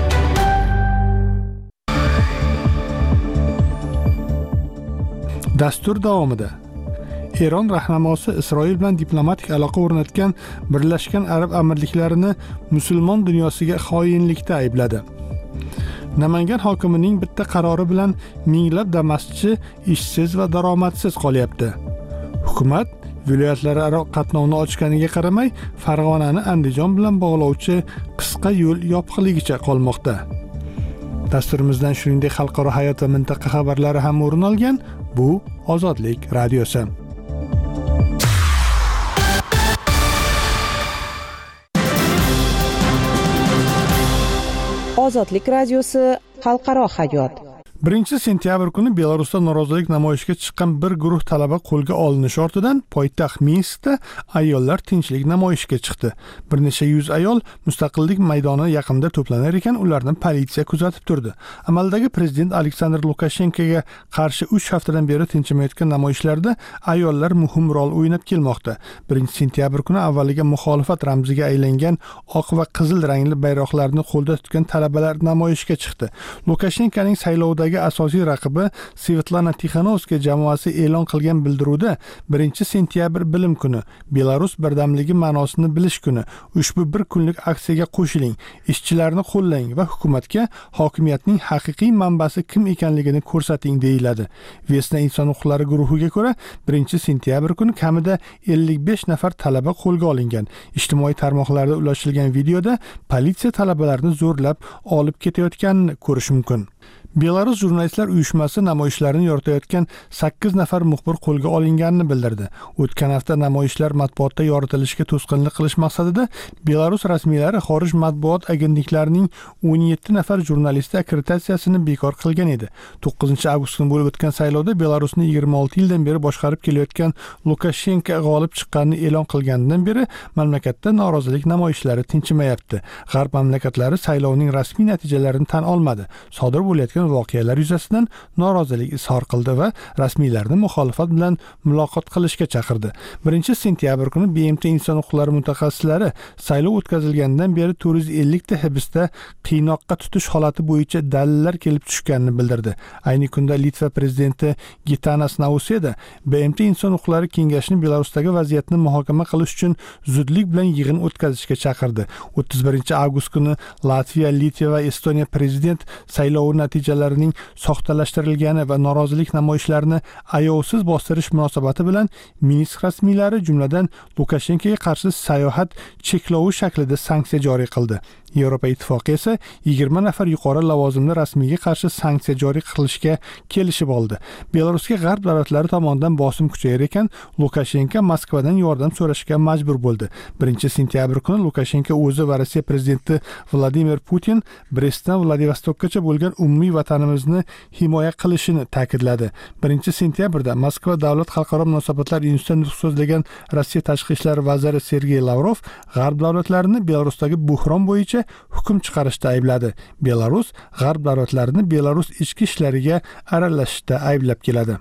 Dastur davomida Eron rahnamosi Isroil bilan diplomatik aloqa o'rnatgan Birlashgan Arab Amirliklarini musulmon dunyosiga xoinlikda aybladi. Namangan hokimining bitta qarori bilan minglab Damas'chi ishsiz va daromadsiz qolyapti. Hukumat viloyatlararo qatnovni ochganiga qaramay, Farg'onani Andijon bilan bog'lovchi qisqa yo'l yopiqligicha qolmoqda. Dasturimizdan shuningdek xalqaro hayot va mintaqa xabarlari ham o'rin olgan. Bu Ozodlik radiosi. Ozodlik radiosi xalqaro hayot. 1-sentyabr kuni Belarusda norozilik namoyishiga chiqqan bir guruh talaba qo'lga olinishi ortidan poytaxt Minskda ayollar tinchlik namoyishiga chiqdi. Bir necha yuz ayol Mustaqillik maydoni yaqinida to'planar ekan, ularni politsiya kuzatib turdi. Amaldagi prezident Aleksandr Lukashenkoga qarshi 3 haftadan beri tinchimayotgan namoyishlarda ayollar muhim rol o'ynab kelmoqda. 1-sentyabr kuni avvaliga muxolifat ramziga aylangan oq va qizil rangli bayroqlarni qo'lda tutgan talabalar namoyishga chiqdi. Lukashenkoning saylovdagi asosiy raqibi Svetlana Tixanovskaya jamoasi e'lon qilgan bildiruvda 1-sentyabr bilim kuni, Belarus birdamligi ma'nosini bilish kuni, ushbu bir kunlik aksiyaga qo'shiling, ishchilarni qo'llang va hukumatga hokimiyatning haqiqiy manbasi kim ekanligini ko'rsating deyiladi. Vesna inson huquqlari guruhiga ko'ra 1-sentyabr kuni kamida 55 nafar talaba qo'lga olingan. Ijtimoiy tarmoqlarda ulashilgan videoda politsiya talabalarni zo'rlab olib ketayotganini ko'rish mumkin. Belarus jurnalistlar uyushmasi namoyishlarni yoritayotgan 8 nafar muxbir qo'lga olinganini bildirdi. O'tgan hafta namoyishlar matbuotda yoritilishiga to'sqinlik qilish maqsadida Belarus rasmiylari xorij matbuot agentliklarining 17 nafar jurnalisti akkreditatsiyasini bekor qilgan edi. 9-avgust kuni bo'lib o'tgan saylovda Belarusni 26 yildan beri boshqarib kelayotgan Lukashenko g'olib chiqqanini e'lon qilganidan beri mamlakatda norozilik namoyishlari tinchimayapti. G'arb mamlakatlari saylovning rasmiy natijalarini tan olmadi. Sodir bo'layotgan voqealar yuzasidan norozilik izhor qildi va rasmiylarni muxolifat bilan muloqot qilishga chaqirdi. 1-sentyabr kuni BMT inson huquqlari mutaxassislari saylov o'tkazilgandan beri 450 ta hibsda qiynoqqa tutish holati bo'yicha dalillar kelib tushganini bildirdi. Ayni kunda Litva prezidenti Gitanas Nauseda BMT inson huquqlari kengashini Belarusdagi vaziyatni muhokama qilish uchun zudlik bilan yig'in o'tkazishga chaqirdi. 31-avgust kuni Latviya, Litva va Estoniya prezident saylovini natijalarining soxtalashtirilgani va norozilik namoyishlarini ayovsiz bostirish munosabati bilan Minsk rasmiylari jumladan Lukashenkoga qarshi sayohat cheklovi shaklida sanksiya joriy qildi. Yevropa Ittifoqi esa 20 nafar yuqori lavozimli rasmiyga qarshi sanksiya joriy qilishga kelishib oldi. Belarusga g'arb davlatlari tomonidan bosim kuchayar ekan, Lukashenko Moskvadan yordam so'rashga majbur bo'ldi. 1-sentyabr kuni Lukashenko o'zi va Rossiya prezidenti Vladimir Putin Brestdan Vladivostokgacha bo'lgan umumiy vatanimizni himoya qilishini ta'kidladi. 1-sentyabrda Moskva davlat xalqaro munosabatlar institutida nutq so'zlagan Rossiya tashqi ishlar vaziri Sergey Lavrov g'arb davlatlarini Belarusdagi buhron bo'yicha hukm chiqarishda aybladi. Belarus g'arb davlatlarini Belarus ichki ishlariga aralashishda ayblab keladi.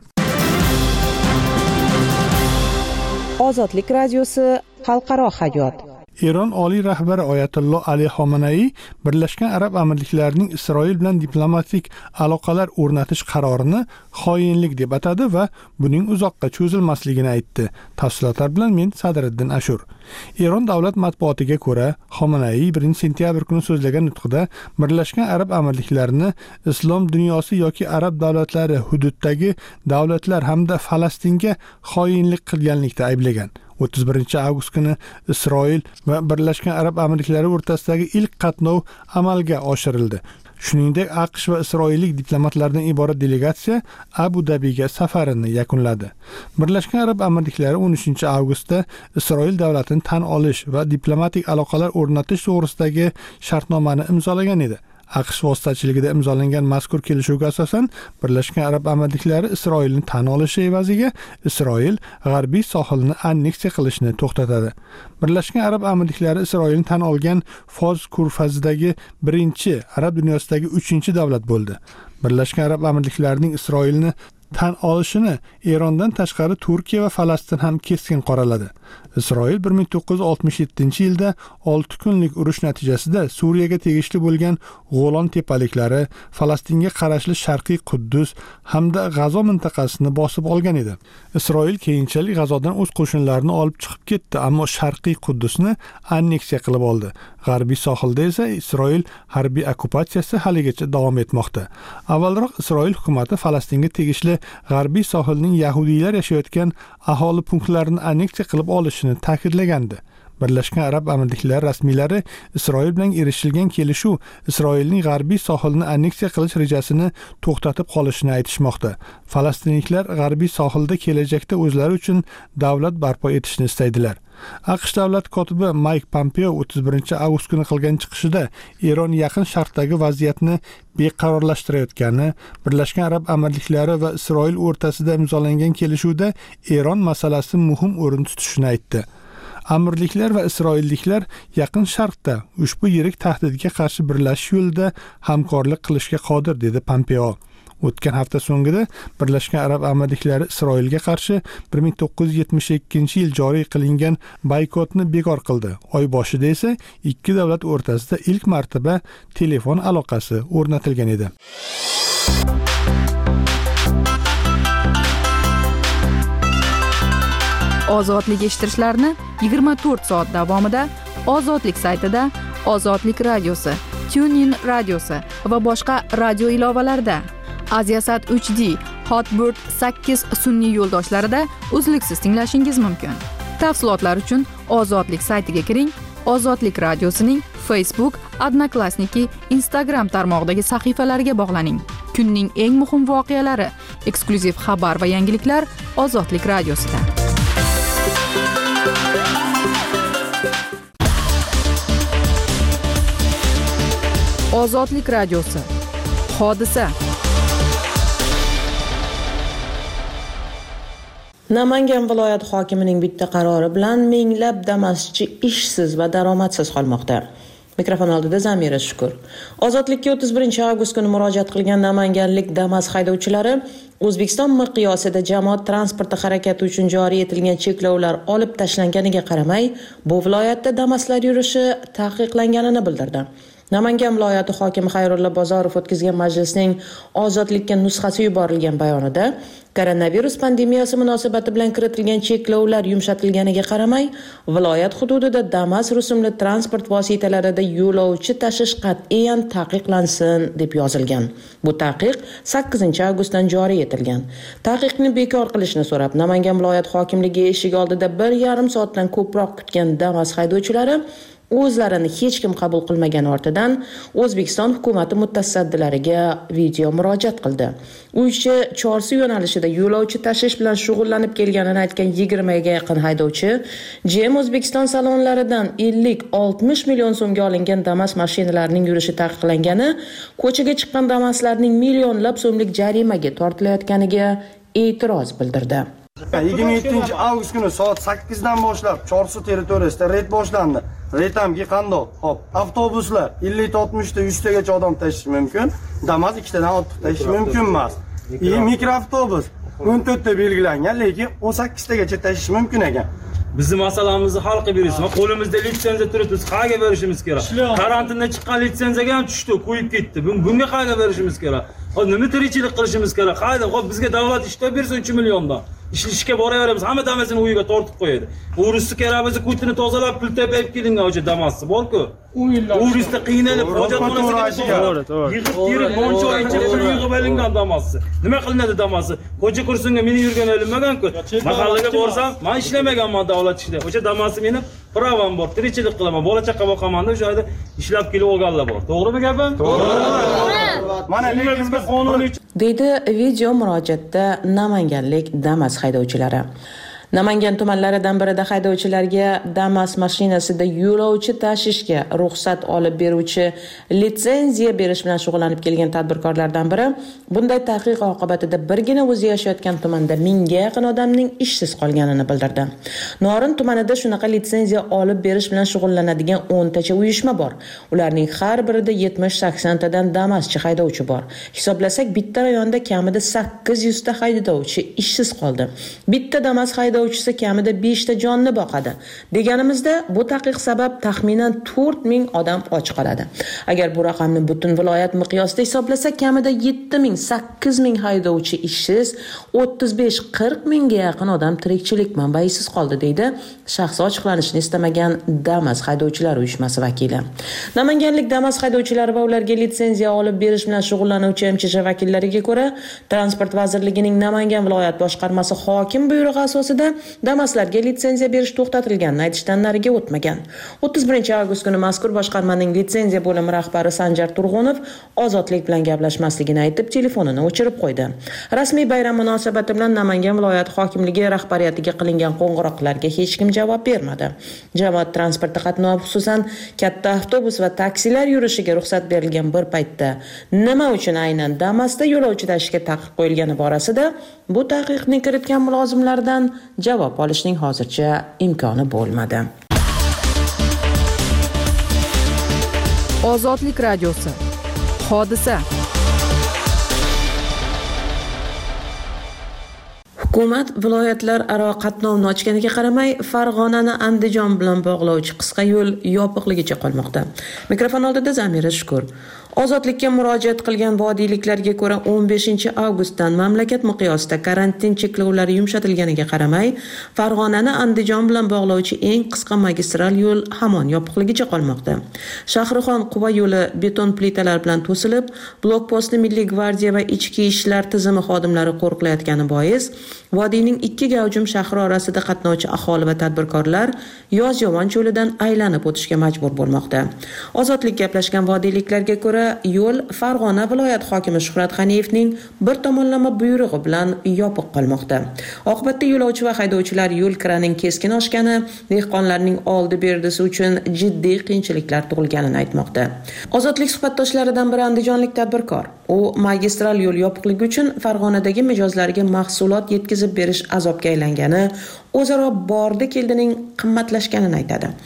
Ozodlik radiosi xalqaro hayot. Eron oliy rahbari Oyatullo Ali Xomenei Birlashgan Arab Amirliklarining Isroil bilan diplomatik aloqalar o'rnatish qarorini xoinlik deb atadi va buning uzoqqa cho'zilmasligini aytdi. Tafsilotlar bilan men Sadriddin Ashur. Eron davlat matbuotiga ko'ra, Xomenei 1-sentyabr kuni so'zlagan nutqida Birlashgan Arab Amirliklarini islom dunyosi yoki arab davlatlari hududdagi davlatlar hamda Falastinga xoinlik qilganlikda ayblagan. 31-avgust kuni Isroil va Birlashgan Arab Amirliklari o'rtasidagi ilk qatnov amalga oshirildi. Shuningdek, AQSh va isroillik diplomatlardan iborat delegatsiya Abu Dabiga safarini yakunladi. Birlashgan Arab Amirliklari 13-avgustda Isroil davlatini tan olish va diplomatik aloqalar o'rnatish to'g'risidagi shartnomani imzolagan edi. AQSh vositachiligida imzolangan mazkur kelishuvga asosan Birlashgan Arab Amirliklari Isroilni tan olishi evaziga Isroil g'arbiy sohilni anneksiya qilishni to'xtatadi. Birlashgan Arab Amirliklari Isroilni tan olgan Foz ko'rfazidagi birinchi, arab dunyosidagi 3-davlat bo'ldi. Birlashgan Arab Amirliklarining Isroilni tan olishini Erondan tashqari Turkiya va Falastin ham keskin qoraladi. Isroil 1967-yilda 6 kunlik urush natijasida Suriyaga tegishli bo'lgan Golan tepaliklari, Falastinga qarashli Sharqiy Quddus hamda G'azo mintaqasini bosib olgan edi. Isroil keyinchalik G'azodan o'z qo'shinlarini olib chiqib ketdi, ammo Sharqiy Quddusni anneksiya qilib oldi. G'arbiy sohilda esa Isroil harbiy okkupatsiyasi haligacha davom etmoqda. Avvalroq Isroil hukumatı Falastinga tegishli g'arbiy sohilning yahudiylar yashayotgan aholi punktlarini anneksiya qilib olishini ta'kidlagandi. Birlashgan Arab Amirliklari rasmiylari Isroil bilan erishilgan kelishuv Isroilning g'arbiy sohilni anneksiya qilish rejasini to'xtatib qolishini aytishmoqda. Falastinliklar g'arbiy sohilda kelajakda o'zlari uchun davlat barpo etishni istaydilar. AQSh davlat kotibi Mike Pompeo 31-avgust kuni qilgan chiqishida Eron yaqin sharqdagi vaziyatni beqarorlashtirayotgani, Birlashgan Arab Amirliklari va Isroil o'rtasida imzolangan kelishuvda Eron masalasi muhim o'rin tutishini aytdi. Amirliklar va isroilliklar yaqin sharqda ushbu yirik tahdidga qarshi birlashish yo'lida hamkorlik qilishga qodir, dedi Pompeo. O'tgan hafta so'ngida Birlashgan Arab Amirliklari Isroilga qarshi 1972-yil joriy qilingan boykotni bekor qildi. Oy boshida esa ikki davlat o'rtasida ilk marotaba telefon aloqasi o'rnatilgan edi. Ozodlik eshittirishlarni 24 soat davomida Ozodlik saytida, Ozodlik radiosi, TuneIn radiosi va boshqa radio ilovalarida, Aziasat 3D, Hotbird 8 sun'iy yo'ldoshlarida uzluksiz tinglashingiz mumkin. Tafsilotlar uchun Ozodlik saytiga kiring. Ozodlik radiosining Facebook, Odnoklassniki, Instagram tarmog'idagi sahifalariga bog'laning. Kunning eng muhim voqealari, eksklyuziv xabar va yangiliklar Ozodlik radiosida. Ozodlik radiosi. Hodisa. Namangan viloyat hokimining bitta qarori bilan minglab Damas'chi ishsiz va daromadsiz qolmoqda. Mikrofon oldida Zamira Shukur. Ozodlikka 31-avgust kuni murojaat qilgan namanganlik Damas haydovchilari O'zbekiston miqyosida jamoat transporti harakati uchun joriy etilgan cheklovlar olib tashlanganiga qaramay, bu viloyatda Damaslar yurishi taqiqlanganini bildirdi. Namangan viloyati hokimi Xayrulla Bozorov o'tkazgan majlisning ozodlikka nusxasi yuborilgan bayonida koronavirus pandemiyasi munosabati bilan kiritilgan cheklovlar yumshatilganiga qaramay, viloyat hududida Damas rusumli transport vositalarida yo'lovchi tashish qat'iyan taqiqlansin deb yozilgan. Bu taqiq 8-avgustdan joriy etilgan. Taqiqni bekor qilishni so'rab Namangan viloyat hokimligi eshigi oldida 1,5 soatdan ko'proq kutgan Damas haydovchilari o'zlarini hech kim qabul qilmagan ortidan O'zbekiston hukumati mutasaddilariga video murojaat qildi. U ichi Chorsu yo'nalishida yo'lovchi tashish bilan shug'ullanib kelganini aytgan 20 ga yaqin haydovchi GM O'zbekiston salonlaridan 50-60 million so'mga olingan Damas mashinalarining yurishi taqiqlangani, ko'chaga chiqqan Damaslarning millionlab so'mlik jarimaga tortilayotganiga e'tiroz bildirdi. 27-avgust kuni soat 8 dan boshlab Chorsu territoriyasida reyd boshlandi. Reydamga qandoq? Hop, avtobuslar 50-60 ta 100 tagacha odam tashish mumkin. Damas 2 tadan ortiq tashish mumkin emas. Mikroavtobus 14 ta belgilangan, lekin 18 tagacha tashish mumkin ekan. Bizni masalamizni hal qilib berishsin. Qo'limizda litsenziya turibdi, qayerga berishimiz kerak? Karantindan chiqqan litsenziyaga ham tushdi, qo'yib ketdi. Bunga qayerga berishimiz kerak? Nima tirikchilik qilishimiz kerak? Qayda? Xo'p, bizga davlat ishlab bersa 3 milliondan. Ishga boraveramiz, hamma damasini uyiga tortib qo'yadi. O'risi kerak bo'lsa ko'tini tozalab, pul tepib kelingan o'sha damassi bor-ku. O'risda qiynalib, hojatxonasiga yig'ib, moncha o'yincha pul yig'ib olingan damassi. Nima qilinadi damassi? Xo'ja kursinga meni yurgan o'linmagan-ku. Mahallaga borsam, men ishlamaganman davlat ishida. O'sha damassi meni pravam bor, tirikchilik qilaman, bola chaqa boqaman deb o'sha yerda ishlab kelib olganlar bor. To'g'rimi gapim? To'g'ri. Mana bizga qonuniy deydi video murojaatda namanganlik Damas haydovchilari. Namangan tumanlaridan birida haydovchilarga Damas mashinasida yo'lovchi tashishga ruxsat olib beruvchi litsenziya berish bilan shug'ullanib kelgan tadbirkorlardan biri bunday taqiq oqibatida birgina o'zi yashayotgan tumanda 1000 ga yaqin odamning ishsiz qolganini bildirdi. Norin tumanida shunaqa litsenziya olib berish bilan shug'ullanadigan 10 tacha uyushma bor. Ularning har birida 70-80 tadan Damaschi haydovchi bor. Hisoblasak, bitta rayonda kamida 800 ta haydovchi ishsiz qoldi. Bitta Damas haydovchisi kamida 5 ta jonni boqadi. Deganimizda bu taqiq sabab taxminan 4000 odam och qoladi. Agar bu raqamni butun viloyat miqyosida hisoblasak, kamida 7000-8000 haydovchi ishsiz, 35-40 mingga yaqin odam tirikchilik manbaisiz qoldi, deydi shaxsi ochiqlanishini istamagan Damas haydovchilar uyushmasi vakili. Namanganlik Damas haydovchilari va ularga litsenziya olib berish bilan shug'ullanuvchi MChJ vakillariga ko'ra, Transport vazirligining Namangan viloyat boshqarmasi hokim buyrug'i asosida Damaslarga litsenziya berish to'xtatilganini aytishdan nariga o'tmagan. 31-avgust kuni mazkur boshqarmaning litsenziya bo'limi rahbari Sanjar Turg'unov ozodlik bilan gaplashmasligini aytib, telefonini o'chirib qo'ydi. Rasmiy bayram munosabati bilan Namangan viloyat hokimligi rahbariyatiga qilingan qo'ng'iroqlarga hech kim javob bermadi. Jamoat transporti qatnovi, xususan katta avtobus va taksilar yurishiga ruxsat berilgan bir paytda nima uchun aynan Damasda yo'lovchi tashishga taqiq qo'yilgani borasida bu taqiqni kiritgan mulozimlardan javob olishning hozircha imkoni bo'lmadi. Ozodlik radiosi. Hodisa. Hukumat viloyatlar aro qatnovni ochganiga qaramay, Farg'onani Andijon bilan bog'lovchi qisqa yo'l yopiqligicha qolmoqda. Mikrofon oldida Zamira Shukur. Ozodlikka murojaat qilgan vodiyliklarga ko'ra 15-avgustdan mamlakat miqyosida karantin cheklovlari yumshatilganiga qaramay, Farg'onani Andijon bilan bog'lovchi eng qisqa magistral yo'l hamon yopiqligicha qolmoqda. Shahrixon Quva yo'li beton plitalar bilan to'silib, blokpostni Milliy gvardiya va ichki ishlar tizimi xodimlari qo'riqlayotgani bois, vodiyning ikki gavjum shahri orasida qatnovchi aholi va tadbirkorlar Yozyovon cho'lidan aylanib o'tishga majbur bo'lmoqda. Ozodlik gaplashgan vodiyliklarga ko'ra, yo'l Farg'ona viloyat hokimi Shuhrat G'aniyevning bir tomonlama buyrug'i bilan yopiq qolmoqda. Oqibatda yo'lovchi va haydovchilar yo'l kiraning keskin oshgani, dehqonlarning oldi berdisi uchun jiddiy qiyinchiliklar tug'ilganini aytmoqda. Ozodlik suhbatdoshlaridan biri andijonlik tadbirkor. U magistral yo'l yopiqligi uchun Farg'onadagi mijozlarga mahsulot yetkazib berish azobga aylangani, o'zaro bordi-keldining qimmatlashganini aytadi.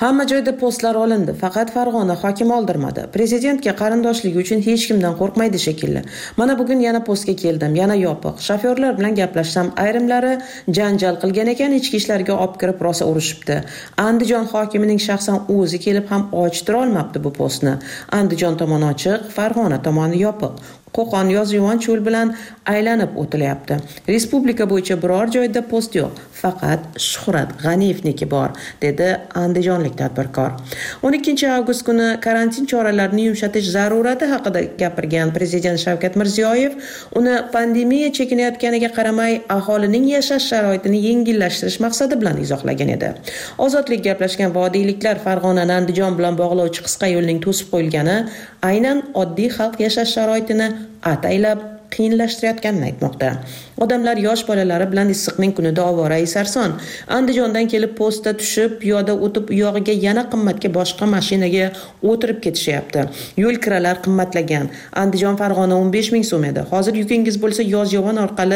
Hamma joyda postlar olindi, faqat Farg'ona hokimi oldirmadi. Prezidentga qarindoshligi uchun hech kimdan qo'rqmaydi shekilli. Mana bugun yana postga keldim, yana yopiq. Shofyorlar bilan gaplashsam, ayrimlari janjal qilgan ekan, ichki ishlarga olib kirib rosa urishibdi. Andijon hokimining shaxsan o'zi kelib ham ochittira olmabdi bu postni. Andijon tomoni ochiq, Farg'ona tomoni yopiq. Qo'qon yozyovon cho'l bilan aylanib o'tilyapti. Respublika bo'yicha biror joyda post yo'q, faqat Shuhrat G'aniyevniki bor, dedi andijonlik tadbirkor. 12 avgust kuni karantin choralarini yumshatish zarurati haqida gapirgan Prezident Shavkat Mirziyoyev uni pandemiya chekinayotganiga qaramay aholining yashash sharoitini yengillashtirish maqsadi bilan izohlagan edi. Ozodlik gaplashgan vodiyliklar Farg'onani Andijon bilan bog'lovchi qisqa yo'lning to'sib qo'yilgani aynan oddiy xalq yashash sharoitini ataylab qiyinlashtirayotganini aytmoqda. Odamlar yosh bolalari bilan issiqning kunida ovora sarson Andijondan kelib postda tushib, piyoda o'tib, uyog'iga yana qimmatga boshqa mashinaga o'tirib ketishyapti. Yo'l kiralar qimmatlagan. Andijon Farg'ona 15 ming so'm edi. Hozir yukingiz bo'lsa Yozyovon orqali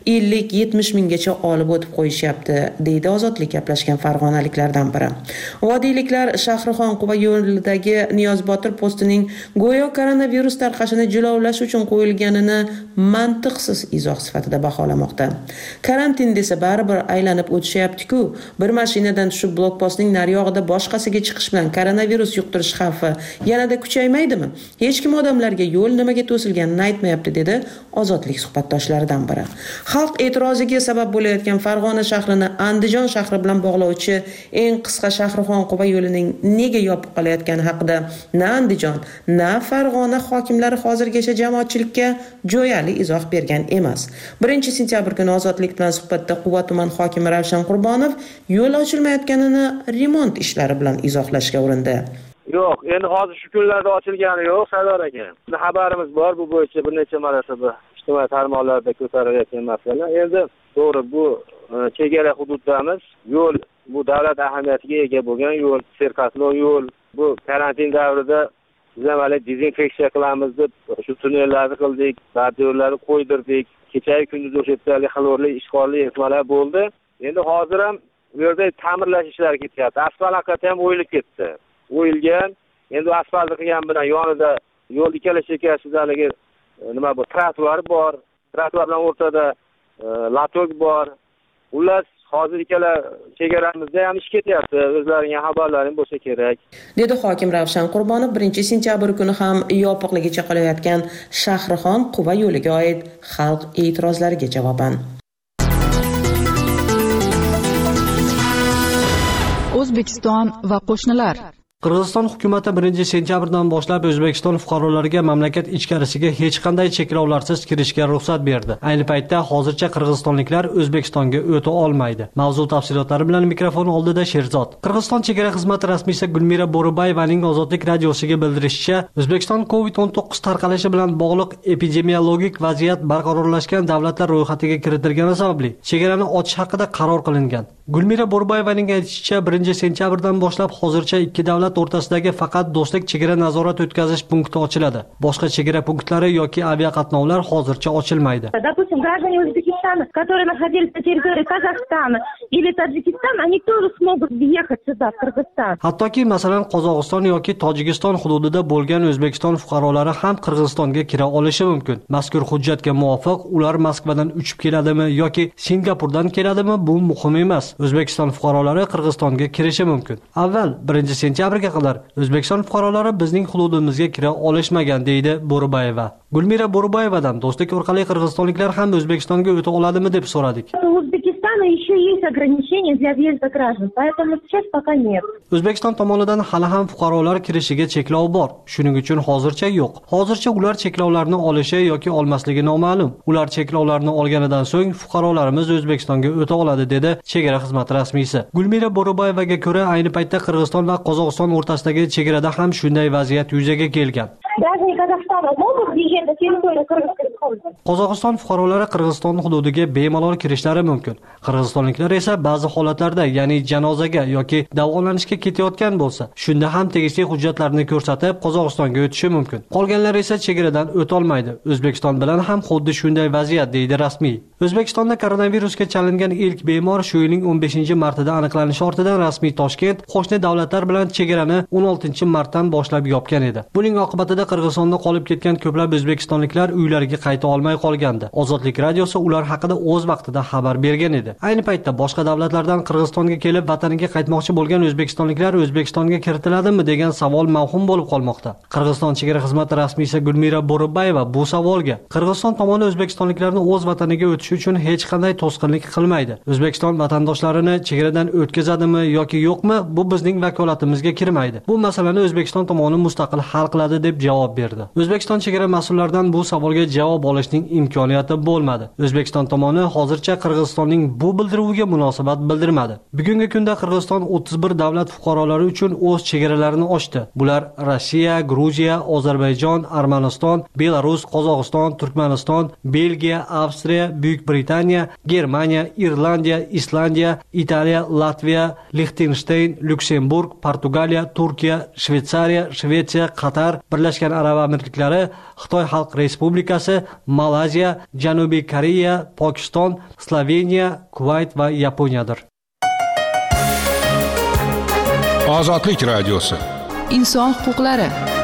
50-70 minggacha olib o'tib qo'yishyapti, deydi ozodlik gaplashgan farg'onaliklardan biri. Vodiyliklar Shahrixon Quva yo'lidagi Niyozbotir postining go'yo koronavirus tarqashini jilovlash uchun qo'yilganini mantiqsiz izoh sifatida baholamoqda. Karantin desa baribir aylanib o'tishyapti-ku. Bir mashinadan tushib blokpostning nariyog'ida boshqasiga chiqish bilan koronavirus yuqtirish xavfi yanada kuchaymaydimi? Hech kim odamlarga yo'l nimaga to'silganini aytmayapti, dedi ozodlik suhbatdoshlaridan biri. Xalq e'tiroziga sabab bo'layotgan Farg'ona shahrini Andijon shahri bilan bog'lovchi eng qisqa Shahrixon Quva yo'lining nega yopib qolayotgani haqida na Andijon, na Farg'ona hokimlari hozirgacha jamoatchilikka jo'yali izoh bergan emas. 1-sentyabr kuni ozodlik bilan suhbatda Quva tuman hokimi Ravshan Qurbonov yo'l ochilmayotganini remont ishlari bilan izohlashga urindi. Yo'q, endi hozir shu kunlarda ochilgani yo'q, Sardor aka. Xabarimiz bor bu bo'yicha bir necha marotaba ijtimoiy tarmoqlarda ko'tarilayotgan masala. Endi to'g'ri bu chegara hududdamiz, yo'l bu davlat ahamiyatiga ega bo'lgan yo'l, serqatnov yo'l. Bu karantin davrida biz ham hali dezinfeksiya qilamiz deb shu tunnellarni qildik, yo'llarni qo'ydirdik. Kecha-yu kunduz o'sha yerda xlorli, ishqorli ehtimollar bo'ldi. Endi hozir ham bu yerda ta'mirlash ishlari ketyapti. Asfalt haqiqatan ham o'yilib ketdi. O'yilgan. Endi asfaltni qilgan bilan yonida yo'l ikkala chekkasidagi nima bu trotuar bor. Trotuar bilan o'rtada latok bor. Ular hozir ikkala chegaramizda ham ish ketyapti. O'zlaringga xabarlaring bo'lsa kerak, dedi hokim Ravshan Qurbonov 1-sentyabr kuni ham yopiqligicha qolayotgan Shahrixon Quva yo'liga oid xalq e'tirozlariga javoban. O'zbekiston va qo'shnilar. Qirg'iziston hukumati 1-sentyabrdan boshlab O'zbekiston fuqarolariga mamlakat ichkarisiga hech qanday cheklovlarsiz kirishga ruxsat berdi. Ayni paytda hozircha qirg'izistonliklar O'zbekistonga o'ta olmaydi. Mavzu tafsilotlari bilan mikrofon oldida Sherzod. Qirg'iziston chegara xizmati rasmiysi Gulmira Bo'ribayevaning Ozodlik radiosiga bildirishicha, O'zbekiston COVID-19 tarqalishi bilan bog'liq epidemiologik vaziyat barqarorlashgan davlatlar ro'yxatiga kiritilgani sababli chegarani ochish haqida qaror qilingan. Gulmira Bo'ribayevaning aytishicha, 1-sentyabrdan boshlab hozircha ikki davlat o'rtasidagi faqat do'stlik chegara nazorat o'tkazish punkti ochiladi. Boshqa chegara punktlari yoki aviaqatnovlar hozircha ochilmaydi. Допустим, граждане Узбекистана, которые находились на территории Казахстана или Таджикистана, они тоже смогут въехать сюда, в Кыргызстан. Hattoki masalan Qozog'iston yoki Tojikiston hududida bo'lgan O'zbekiston fuqarolari ham Qirg'izistonga kira olishi mumkin. Mazkur hujjatga muvofiq ular Moskvadan uchib keladimi yoki Singapurdan keladimi, bu muhim emas. O'zbekiston fuqarolari Qirg'izistonga kirishi mumkin. Avval 1-sentyabrga qadar O'zbekiston fuqarolari bizning hududimizga kira olishmagan, deydi Bo'ribayeva. Gulmira Bo'ribayevadan do'stlik orqali qirg'izistonliklar ham O'zbekistonga o'ta oladimi deb so'radik. У Узбекистана еще есть ограничения для въезда граждан, поэтому сейчас пока нет. O'zbekiston tomonidan hali ham fuqarolar kirishiga cheklov bor. Shuning uchun hozircha yo'q. Hozircha ular cheklovlarni olishi yoki olmasligi noma'lum. Ular cheklovlarni olganidan so'ng fuqarolarimiz O'zbekistonga o'ta oladi, dedi chegara xizmati rasmiysi. Gulmira Bo'ribayevaga ko'ra, ayni paytda Qirg'iziston va Qozog'iston o'rtasidagi chegarada ham shunday vaziyat yuzaga kelgan. Граждане Казахстана могут въезжать на территорию Кыргызской Qozog'iston fuqarolari Qirg'iziston hududiga bemalol kirishlari mumkin. Qirg'izistonliklar esa ba'zi holatlarda, ya'ni janozaga yoki davolanishga ketayotgan bo'lsa, shunda ham tegishli hujjatlarni ko'rsatib Qozog'istonga o'tishi mumkin. Qolganlar esa chegaradan o'ta olmaydi. O'zbekiston bilan ham xuddi shunday vaziyat, deydi rasmiy. O'zbekistonda koronavirusga chalingan ilk bemor shu yilning 15-martida aniqlanishi ortidan rasmiy Toshkent qo'shni davlatlar bilan chegarani 16-martdan boshlab yopgan edi. Buning oqibatida Qirg'izistonda qolib ketgan ko'plab o'zbekistonliklar uylariga qayta olmay qolgandi. Ozodlik radiosi ular haqida o'z vaqtida xabar bergan edi. Ayni paytda boshqa davlatlardan Qirg'izistonga kelib vataniga qaytmoqchi bo'lgan o'zbekistonliklar O'zbekistonga kiritiladimi degan savol mavhum bo'lib qolmoqda. Qirg'iziston chegara xizmati rasmiysi Gulmira Bo'ribayeva bu savolga Qirg'iziston tomoni o'zbekistonliklarni o'z vataniga o'tishi uchun hech qanday to'sqinlik qilmaydi. O'zbekiston vatandoshlarini chegaradan o'tkazadimi yoki yo'qmi, bu bizning vakolatimizga kirmaydi. Bu masalani O'zbekiston tomoni mustaqil hal qiladi deb javob berdi. O'zbekiston chegara mas'ullaridan bu savolga javob olishning imkoniyati bo'lmadi. O'zbekiston tomoni hozircha Qirg'izistonning bu bildiriviga munosabat bildirmadi. Bugungi kunda Qirg'iziston 31 davlat fuqarolari uchun o'z chegaralarini ochdi. Bular Rossiya, Gruziya, Ozarbayjon, Armaniston, Belarus, Qozog'iston, Turkmaniston, Belgiya, Avstriya, Buyuk Britaniya, Germaniya, Irlandiya, Islandiya, Italiya, Latviya, Liechtenstein, Lyuksemburg, Portugaliya, Turkiya, Shveysariya, Shvetsiya, Qatar, Birlashgan Arab Amirliklari, Xitoy Xalq Respublikasi, Malayziya, Janubiy Koreya, Pokiston, Sloveniya, Kuvayt va Yaponiyadir. Ozodlik radiosi. Inson huquqlari.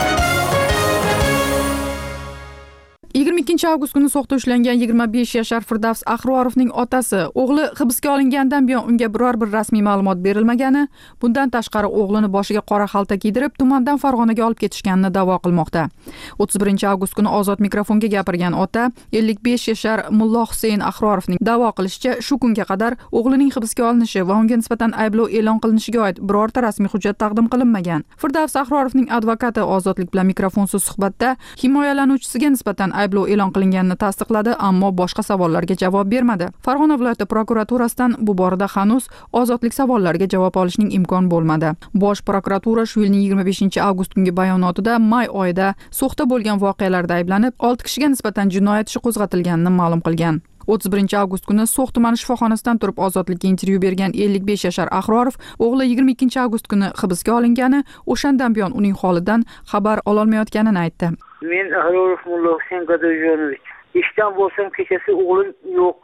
22 avgust kuni So'xda ushlangan 25 yashar Firdavs Ahrorovning otasi o'g'li hibsga olingandan buyon unga biror bir rasmiy ma'lumot berilmagani, bundan tashqari o'g'lini boshiga qora xalta kiydirib tumandan Farg'onaga olib ketishganini da'vo qilmoqda. 31 avgust kuni Ozod mikrofonga gapirgan ota 55 yashar Mullo Husayn Ahrorovning da'vo qilishicha, shu kunga qadar o'g'lining hibsga olinishi va unga nisbatan ayblov e'lon qilinishiga oid birorta rasmiy hujjat taqdim qilinmagan. Firdavs Ahrorovning advokati Ozodlik bilan mikrofonsiz suhbatda himoyalanuvchisiga nisbatan ayblov e'lon qilinganini tasdiqladi, ammo boshqa savollarga javob bermadi. Farg'ona viloyati prokuraturasidan bu borada hanuz Ozodlik savollariga javob olishning imkon bo'lmadi. Bosh prokuratura shu yilning 25 avgust kungi bayonotida may oyida So'xda bo'lgan voqealarda ayblanib 6 kishiga nisbatan jinoyat ishi qo'zg'atilganini ma'lum qilgan. 31 avgust kuni So'x tumani shifoxonasidan turib Ozodlikka intervyu bergan 55 yashar Ahrorov o'g'li 22 avgust kuni hibsga olingani, o'shandan buyon uning holidan xabar ololmayotganini aytdi. Men Ahrorov Mullo Husayn Gadoyjonovich. Ishdan bo'lsam kechasi o'g'lim yo'q.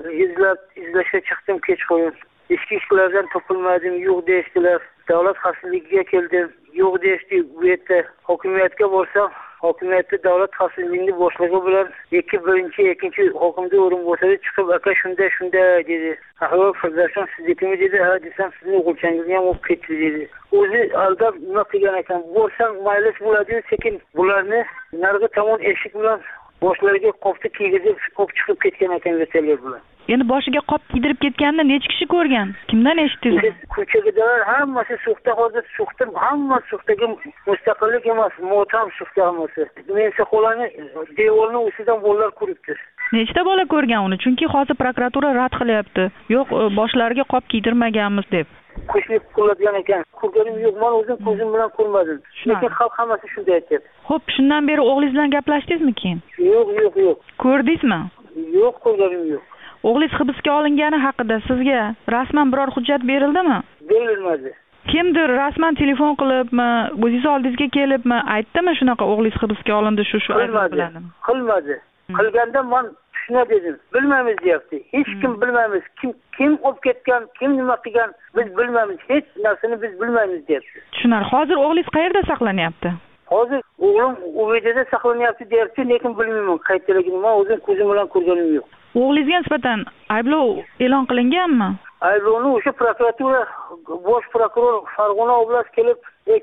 Izlashga chiqdim kechqurun. Ichki ishlardan topilmadim, yo'q deyishdilar. Davlat xavfsizligiga keldim, yo'q deyishdi. Bu yerda hokimiyatga borsam, hokimiyatda davlat xavfsizligi boshlig'i bilan ikkinchi hokimda o'rinbosari chiqib, aka shunday dedi. Ahrorov Firdavsjon siznikimi dedi. Ha desam, sizning o'g'ilchangizni ham olib ketdi dedi. O'zi aldab nima qilgan ekan? Bo'lsam maylis bo'ladi, sekin bularni narigi tomon eshik bilan boshlariga qopni kiygizib olib chiqib ketgan ekan vertolyot bilan. Endi boshiga qop kiydirib ketganini necha kishi ko'rgan? Kimdan eshitdingiz? Ko'chadagilar hammasi So'xda, hozir So'xda hamma So'xdagi mustaqillik emas, motam So'xda hammasi. Men So'xolani devorning ustidan bolalar ko'ribdi. Nechta bola ko'rgan uni? Chunki hozir prokuratura rad qilyapti. Yo'q, boshlariga qop kiydirmaganmiz deb. Qo'shni qiladigan ekan. Ko'rganim yo'q, men o'zim ko'zim bilan ko'rmadim. Lekin xalq hammasi shunday aytadi. Xo'p, shundan beri o'g'lingiz bilan gaplashdingizmi keyin? Yo'q. Ko'rdingizmi? Yo'q, ko'rganim yo'q. O'g'lingiz hibsga olingani haqida sizga rasman biror hujjat berildimi? Berilmadi. Kimdir rasman telefon qilibmi, o'zingiz oldingizga kelibmi, aytdimi shunaqa o'g'lingiz hibsga olindi shu bilan? Qilmadi. Qilganda men shuna dedim. Bilmaymiz deyapti. Hech kim bilmaymiz. Kim olib ketgan, kim nima qilgan biz bilmaymiz. Hech narsani biz bilmaymiz deyapti. Tushunarli. Hozir o'g'lingiz qayerda saqlanyapti? Hozir o'g'lim UVDda saqlanyapti deyapti, lekin bilmayman qayerdaligini. Men o'zim ko'zim bilan ko'rganim yo'q. O'g'lingizga nisbatan ayblov e'lon qilinganmi? Ayblovni o'sha prokuratura bosh prokuror Farg'ona oblast kelib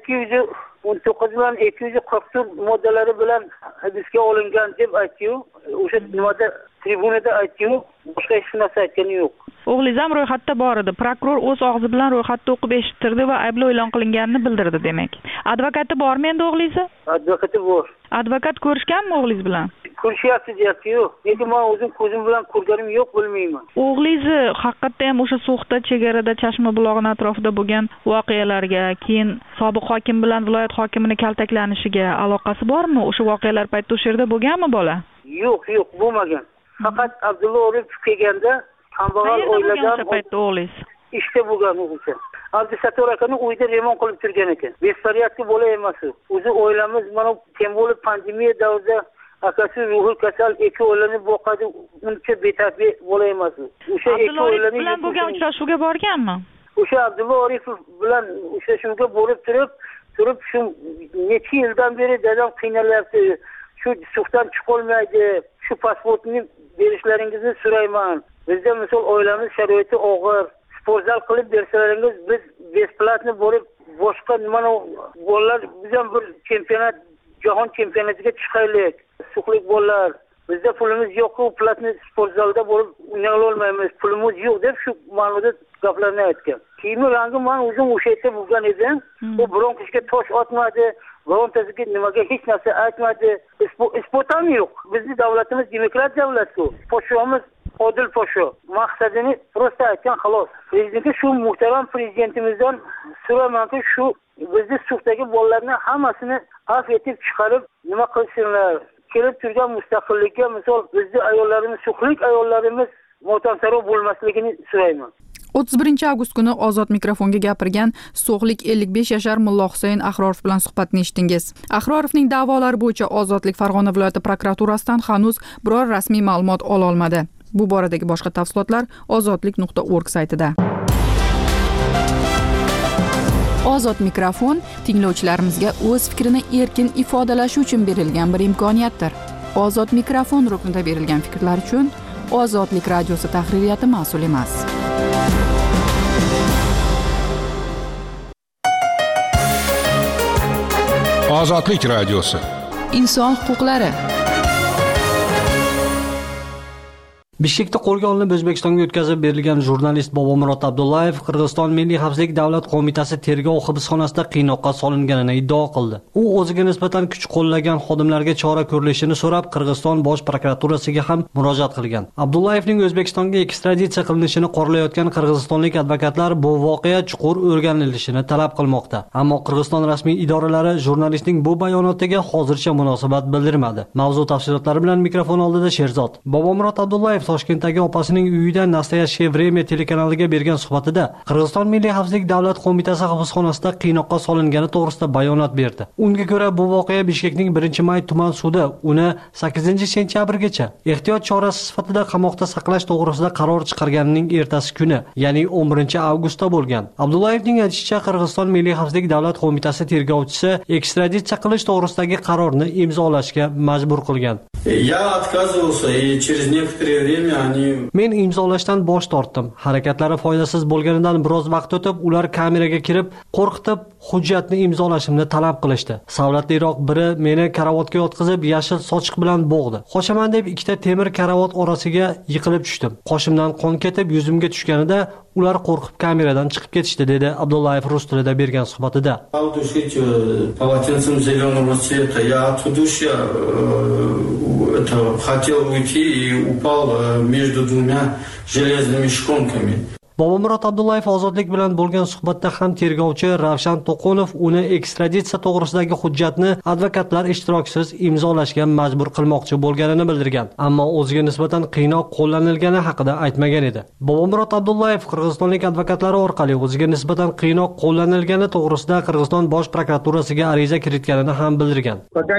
219 bilan 244 moddalari bilan hibsga olingan deb aytdi-yu, o'sha nimada tribunada aytdi-yu, boshqa hech narsa aytgani yo'q. O'g'lingiz ham ro'yxatda bor edi. Prokuror o'z og'zi bilan ro'yxatda o'qib eshittirdi va ayblov e'lon qilinganini bildirdi demak. Advokati bormi endi o'g'lingiz? Advokati bor. Advokat ko'rishganmi o'g'lingiz bilan? Ko'rishyapti deyapti-yu. Lekin men o'zim ko'zim bilan ko'rganim yo'q, bilmayman. O'g'lingiz haqiqatda ham o'sha So'xda chegarada Chashma bulog'ining atrofida bo'lgan voqealarga, keyin sobiq hokim bilan viloyat hokimining kaltaklanishiga aloqasi bormi? O'sha voqealar paytida o'sha yerda bo'lganmi bola? Yo'q, bo'lmagan. Faqat Abdulla Oripov kelganda kambag'al oiladan o'sha paytda o'g'lingiz ishda bo'lgan o'g'ilcha. Abdusattor akani uyda remont qilib turgan ekan. Bespariatli bola emas u. O'zi oilamiz mana tem bo'lib pandemiya davrida akasi ruhiy kasal ikki oilani boqadi, uncha betabi bola emas u. O'sha ikki oilani bilan bo'lgan uchrashuvga borganmi? O'sha Abdulla Oripov bilan uchrashuvga borib turib shu necha yildan beri dadam qiynalyapti. Shu suhdan chiqolmaydi. Shu pasportni berishlaringizni so'rayman. Bizda misol oilamiz sharoiti og'ir. Sportzal qilib bersalaringiz biz besplatni borib boshqa nimani bolalar biz ham bir chempionat, jahon chempionatiga chiqaylik. Suqlik bolalar. Bizda pulimiz yo'q-ku, platni sportzalda borib o'ynay olmaymiz. Pulimiz yo'q deb shu ma'noda gaplarni aytgan. Kiyimi rangi men o'zim o'sha yerda bo'lgan edim. U biron kishiga tosh otmadi. Birontasiga nimaga hech narsa aytmadi. Isbot ham yo'q. Bizning davlatimiz demokrat davlat-ku. Podshomiz Odil Podsho maqsadini prosta aytgan xolos. Prezidentga shu muhtaram prezidentimizdan so'ramanki, shu bizning suqdagi bolalarni hammasini afv etib chiqarib nima qilsinlar. Kelib turgan mustaqillikka misol bizning ayollarimiz, suqlik ayollarimiz motamsaro bo'lmasligini so'rayman. 31 avgust kuni Ozod mikrofonga gapirgan So'xlik 55 yashar Mullo Husayn Ahrorov bilan suhbatni eshitdingiz. Ahrorovning da'volari bo'yicha Ozodlik Farg'ona viloyati prokuraturasidan hanuz biror rasmiy ma'lumot ola olmadi. Bu boradagi boshqa tafsilotlar ozodlik.org saytida. Ozod mikrofon tinglovchilarimizga o'z fikrini erkin ifodalashi uchun berilgan bir imkoniyatdir. Ozod mikrofon ruknida berilgan fikrlar uchun Ozodlik radiosi tahririyati mas'ul emas. Ozodlik radiosi. Inson huquqlari. Bishkekda qo'lga olinib O'zbekistonga o'tkazib berilgan jurnalist Bobomurod Abdullayev Qirg'iziston Milliy xavfsizlik davlat qo'mitasi tergov hibsxonasida qiynoqqa solinganini iddao qildi. U o'ziga nisbatan kuch qo'llagan xodimlarga chora ko'rilishini so'rab Qirg'iziston bosh prokuraturasiga ham murojaat qilgan. Abdullayevning O'zbekistonga ekstraditsiya qilinishini qoralayotgan qirg'izistonlik advokatlar bu voqea chuqur o'rganilishini talab qilmoqda. Ammo Qirg'iziston rasmiy idoralari jurnalistning bu bayonotiga hozircha munosabat bildirmadi. Mavzu tafsilotlari bilan mikrofon oldida Sherzod. Bobomurod Abdullayev Toshkentdagi opasining uyida Nastoyashye Vremya telekanaliga bergan suhbatida Qirg'iziston Milliy xavfsizlik davlat qo'mitasi hibsxonasida qiynoqqa solingani to'g'risida bayonot berdi. Unga ko'ra bu voqea Bishkekning 1-may tuman sudi uni 8-sentyabrgacha ehtiyot chorasi sifatida qamoqda saqlash to'g'risida qaror chiqarganining ertasi kuni, ya'ni 11-avgustda bo'lgan. Abdullayevning aytishicha, Qirg'iziston Milliy xavfsizlik davlat qo'mitasi tergovchisi ekstraditsiya qilish to'g'risidagi qarorni imzolashga majbur qilgan. Я отказывался, и через некоторое время они... Men imzolashdan bosh tortdim. Harakatlari foydasiz bo'lganidan biroz vaqt o'tib, ular kameraga kirib, qo'rqitib, hujjatni imzolashimni talab qilishdi. Savlatliroq biri meni karavotga yotqizib, yashil sochiq bilan bo'g'di. Qoshaman deb ikkita temir karavot orasiga yiqilib tushdim. Qoshimdan qon ketib, yuzimga tushganida ular qo'rqib kameradan chiqib ketishdi, dedi Abdullayev rus tilida bergan suhbatida. Полотенцем зеленого цвета. Я от удушья хотел уйти и упал между двумя железными шконками. Bobomurod Abdullayev ozodlik bilan bo'lgan suhbatda ham tergovchi Ravshan To'qonov uni ekstraditsiya to'g'risidagi hujjatni advokatlar ishtirokisiz imzolashga majbur qilmoqchi bo'lganini bildirgan, ammo o'ziga nisbatan qiynoq qo'llanilgani haqida aytmagan edi. Bobomurod Abdullayev qirg'izistonlik advokatlari orqali o'ziga nisbatan qiynoq qo'llanilgani to'g'risida Qirg'iziston bosh prokuraturasiga ariza kiritganini ham bildirgan.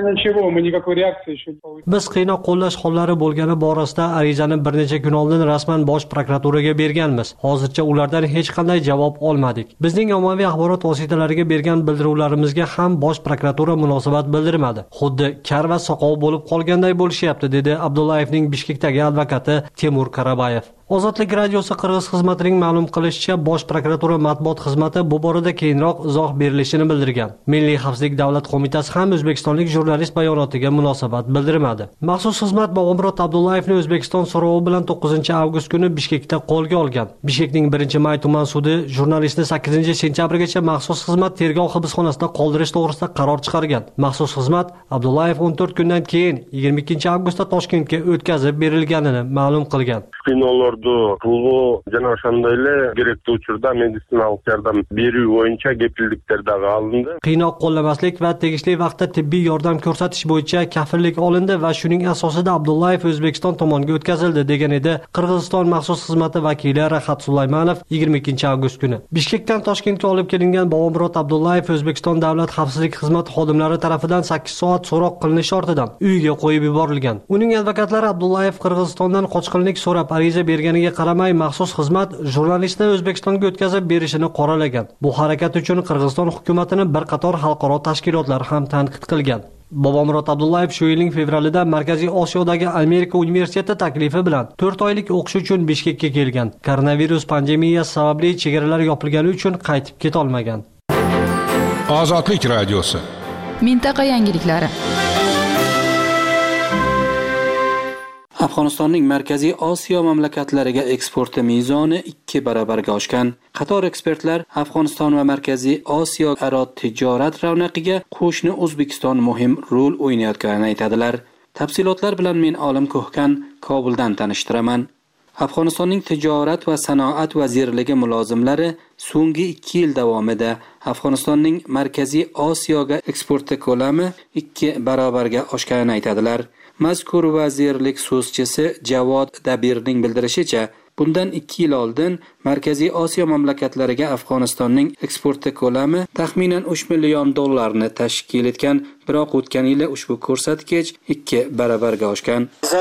Biz qiynoq qo'llash hollari bo'lgani borasida arizani bir necha kun oldin rasman bosh prokuraturaga berganmiz. Hozircha ulardan hech qanday javob olmadik. Bizning ommaviy axborot vositalariga bergan bildiruvlarimizga ham bosh prokuratura munosabat bildirmadi. Xuddi kar va soqov bo'lib qolganday bo'lishyapti, dedi Abdullayevning Bishkekdagi advokati Temur Karabayev. Ozodlik radiosi Qirg'iz xizmatining ma'lum qilishicha, bosh prokuratura matbuot xizmati bu borada keyinroq izoh berilishini bildirgan. Milliy xavfsizlik davlat qo'mitasi ham o'zbekistonlik jurnalist bayonotiga munosabat bildirmadi. Maxsus xizmat Bobomurod Abdullayevni O'zbekiston so'rovi bilan 9-avgust kuni Bishkekda qo'lga olgan. Bishkekning 1-may tuman sudi jurnalistni 8-sentyabrgacha maxsus xizmat tergov hibsxonasida qoldirish to'g'risida qaror chiqargan. Maxsus xizmat Abdullayev 14 kundan keyin 22-avgustda Toshkentga o'tkazib berilganini ma'lum qilgan. Ulardu pulu jana ошондой эле керектүү учурда медициналык жардам берүү боюнча кепилдиктер дагы алынды. Qiynoq qo'llamaslik va tegishli vaqtda tibbiy yordam ko'rsatish bo'yicha kafillik olindi va shuning asosida Abdullayev O'zbekiston tomoniga o'tkazildi degan edi Qirg'iziston maxsus xizmati vakili Rahat Sulaymanov 22 avgust kuni. Bishkekdan Toshkentga olib kelingan Bobomurod Abdullayev O'zbekiston davlat xavfsizlik xizmati xodimlari tomonidan 8 soat so'roq qilinish ortidan uyiga qo'yib yuborilgan. Uning advokatlari Abdullayev Qirg'izistondan qochqinlik so'rab ariza berganiga qaramay maxsus xizmat jurnalistni O'zbekistonga o'tkazib berishini qoralagan. Bu harakat uchun Qirg'iziston hukumatini bir qator xalqaro tashkilotlar ham tanqid qilgan. Bobomurod Abdullayev shu yilning fevralida Markaziy Osiyodagi Amerika universiteti taklifi bilan 4 oylik o'qish uchun Bishkekka kelgan. Koronavirus pandemiyasi sababli chegaralar yopilgani uchun qaytib keta olmagan. Ozodlik radiosi. Mintaqa yangiliklari. Afg'onistonning Markaziy Osiyo mamlakatlariga eksporti mezoni 2 barobarga oshgan. Qator ekspertlar Afg'oniston va Markaziy Osiyo aro tijorat ravnaqiga qo'shni O'zbekiston muhim rol o'ynayotganini aytadilar. Tafsilotlar bilan men Olim Ko'hkan Kobuldan tanishtiraman. Afg'onistonning tijorat va sanoat vazirligi mulozimlari so'nggi 2 yil davomida Afg'onistonning Markaziy Osiyoga eksporti ko'lami 2 barobarga oshganini aytadilar. Mazkur vazirlik so'zchisi Javod Dabirning bildirishicha, bundan 2 yil oldin Markaziy Osiyo mamlakatlariga Afg'onistonning eksporti ko'lami taxminan $3 million tashkil etgan, biroq o'tgan yili ushbu ko'rsatkich 2 barobarga oshgan.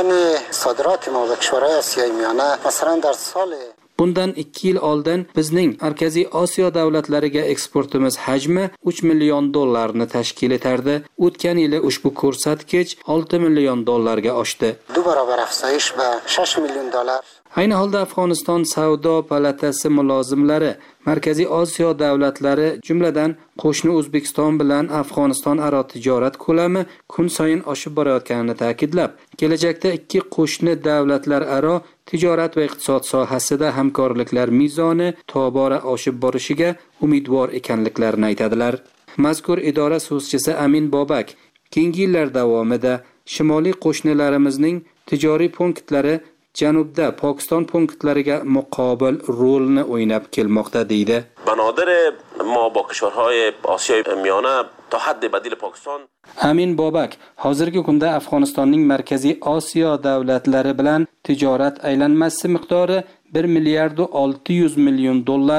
Bundan 2 yil oldin bizning Markaziy Osiyo davlatlariga eksportimiz hajmi $3 million tashkil etardi. O'tgan yili ushbu ko'rsatkich $6 million ga oshdi. 2 barobar afzayish va $6 million. Ayni holda Afg'oniston Savdo palatasi mulozimlari Markaziy Osiyo davlatlari, jumladan qo'shni O'zbekiston bilan Afg'oniston aro tijorat ko'lami kun sayin oshib borayotganini ta'kidlab, kelajakda ikki qo'shni davlatlar aro tijorat va iqtisod sohasida hamkorliklar mezoni tobora oshib borishiga umidvor ekanliklarini aytadilar. Mazkur idora so'zchisi Amin Bobak keyingi yillar davomida shimoliy qo'shnilarimizning tijoriy punktlari janubda Pokiston punktlariga muqobil rolni o'ynab kelmoqda deydi. بنادر ما با کشورهای آسیای میانه تا حد بدیل پاکستان. Amin Bobak hozirgi kunda Afg'onistonning Markaziy Osiyo davlatlari bilan tijorat aylanmasi miqdori $1 milliard $600 million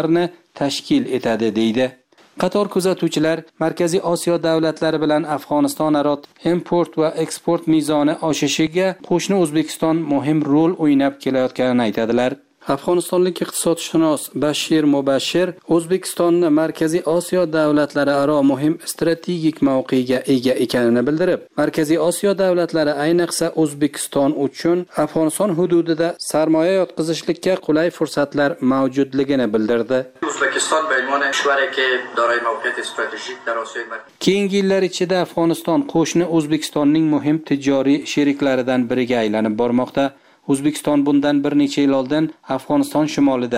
tashkil etadi deydi. Qator kuzatuvchilar Markaziy Osiyo davlatlari bilan Afg'oniston aro import va eksport mezoni oshishiga qo'shni O'zbekiston muhim rol o'ynab kelayotganini aytadilar. Afg'onistonlik iqtisodshunos Bashir Mubashir O'zbekistonni Markaziy Osiyo davlatlari aro muhim strategik mavqega ega ekanini bildirib, Markaziy Osiyo davlatlari ayniqsa O'zbekiston uchun Afg'oniston hududida sarmoya yotqizishlikka qulay fursatlar mavjudligini bildirdi. O'zbekiston به عنوان کشوری که دارای موقعیت استراتژیک در آسیای مرکزی Keyingi yillar ichida Afg'oniston qo'shni O'zbekistonning muhim tijoriy sheriklaridan biriga aylanib bormoqda. O'zbekiston bundan bir necha yil oldin Afg'oniston shimolida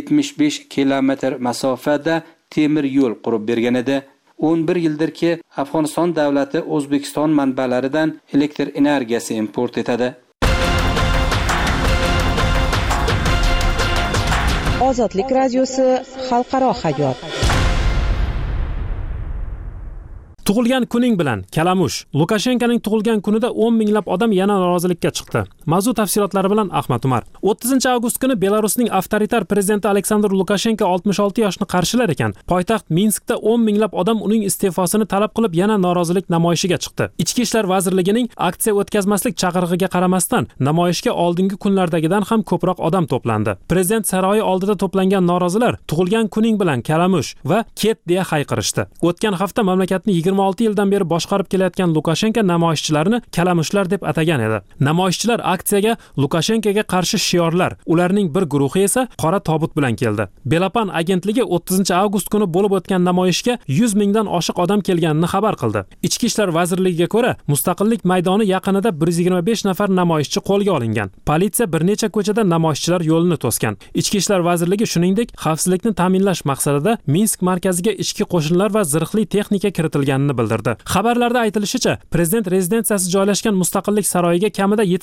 75 kilometr masofada temir yo'l qurib bergan edi. 11 yildirki Afg'oniston davlati O'zbekiston manbalaridan elektr energiyasi import etadi. Ozodlik radiosi xalqaro hayot. Tug'ilgan kuning bilan Kalamush. Lukashenkoning tug'ilgan kunida 10 minglab odam yana norozilikka chiqdi. Mavzu tafsilotlari bilan Ahmad Umar. 30-avgust kuni Belarusning avtoritar prezidenti Aleksandr Lukashenko 66 yoshni qarshilar ekan. Poytaxt Minskda 10 minglab odam uning iste'fosini talab qilib yana norozilik namoyishiga chiqdi. Ichki ishlar vazirligining aksiya o'tkazmaslik chaqirig'iga qaramasdan namoyishga oldingi kunlardagidan ham ko'proq odam to'plandi. Prezident saroyi oldida to'plangan norozilar tug'ilgan kuning bilan Kalamush va ket deya hayqirishdi. O'tgan hafta mamlakatni 26 yildan beri boshqarib kelayotgan Lukashenko namoyishchilarni kalamushlar deb atagan edi. Namoyishchilar aksiyaga Lukashenkoga qarshi shiorlar, ularning bir guruhi esa qora tobut bilan keldi. Belapan agentligi 30-avgust kuni bo'lib o'tgan namoyishga 100 mingdan oshiq odam kelganini xabar qildi. Ichki ishlar vazirligiga ko'ra, Mustaqillik maydoni yaqinida 125 nafar namoyishchi qo'lga olingan. Politsiya bir necha ko'chada namoyishchilar yo'lini to'sgan. Ichki ishlar vazirligi shuningdek, xavfsizlikni ta'minlash maqsadida Minsk markaziga ichki qo'shinlar va zirhli texnika kiritilgan bildirdi. Xabarlarda aytilishicha, prezident rezidensiyasi joylashgan Mustaqillik saroyiga kamida 7 ta BT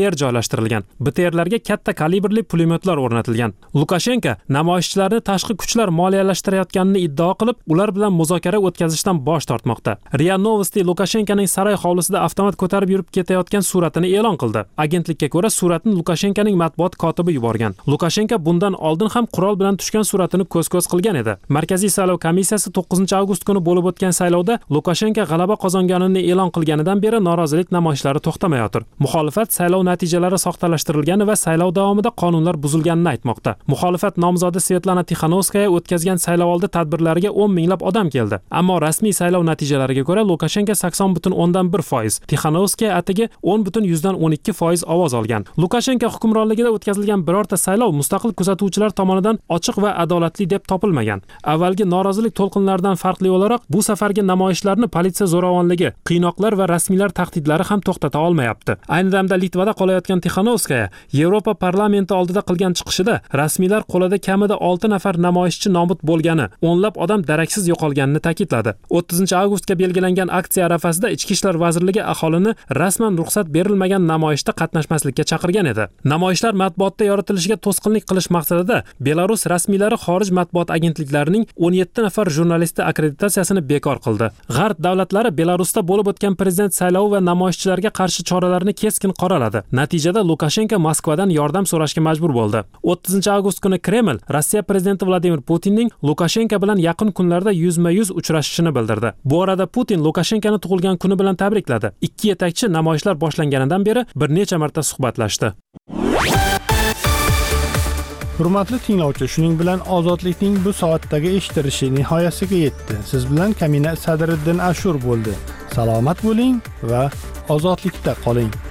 BTR joylashtirilgan. BTRlarga katta kalibrli pulemyotlar o'rnatilgan. Lukashenko namoyishchilarni tashqi kuchlar moliyalashtirayotganini iddao qilib, ular bilan muzokara o'tkazishdan bosh tortmoqda. RIA Novosti Lukashenkoning saroy hovlisida avtomat ko'tarib yurib ketayotgan suratini e'lon qildi. Agentlikka ko'ra, suratni Lukashenkoning matbuot kotibi yuborgan. Lukashenko bundan oldin ham qurol bilan tushgan suratini ko'z-ko'z qilgan edi. Markaziy saylov komissiyasi 9-avgust kuni bo'lib o'tgan saylovda Lukashenko g'alaba qozonganini e'lon qilganidan beri norozilik namoyishlari to'xtamayotir. Muxolifat saylov natijalari soxtalashtirilgani va saylov davomida qonunlar buzilganini aytmoqda. Muxolifat nomzodi Svetlana Tixanovskaya o'tkazgan saylovoldi tadbirlariga 10 minglab odam keldi. Ammo rasmiy saylov natijalariga ko'ra Lukashenko 80.1%, Tixanovskaya atigi 10.12% ovoz olgan. Lukashenko hukmronligida o'tkazilgan birorta saylov mustaqil kuzatuvchilar tomonidan ochiq va adolatli deb topilmagan. Avvalgi norozilik to'lqinlaridan farqli o'laroq bu safargi namoyishlarni politsiya zo'ravonligi, qiynoqlar va rasmiylar tahdidlari ham to'xtata olmayapti. Ayni damda Litvada qolayotgan Tixanovskaya Yevropa parlamenti oldida qilgan chiqishida rasmiylar qo'lida kamida 6 nafar namoyishchi nobud bo'lgani, o'nlab odam daraksiz yo'qolganini ta'kidladi. 30-avgustga belgilangan aksiya arafasida Ichki ishlar vazirligi aholini rasman ruxsat berilmagan namoyishda qatnashmaslikka chaqirgan edi. Namoyishlar matbuotda yoritilishiga to'sqinlik qilish maqsadida Belarus rasmiylari xorij matbuot agentliklarining 17 nafar jurnalisti akkreditatsiyasini bekor qildi. G'arb davlatlari Belarusda bo'lib o'tgan prezident saylovi va namoyishchilarga qarshi choralarni keskin qoraladi. Natijada Lukashenko Moskvadan yordam so'rashga majbur bo'ldi. 30-avgust kuni Kreml Rossiya prezidenti Vladimir Putinning Lukashenko bilan yaqin kunlarda yuzma-yuz uchrashishini bildirdi. Bu orada Putin Lukashenkoni tug'ilgan kuni bilan tabrikladi. Ikki yetakchi namoyishlar boshlanganidan beri bir necha marta suhbatlashdi. Hurmatli tinglovchi, shuning bilan ozodlikning bu soatdagi eshitilishi nihoyasiga yetdi. Siz bilan Kamina Sadriddin Ashur bo'ldi. Salomat bo'ling va ozodlikda qoling.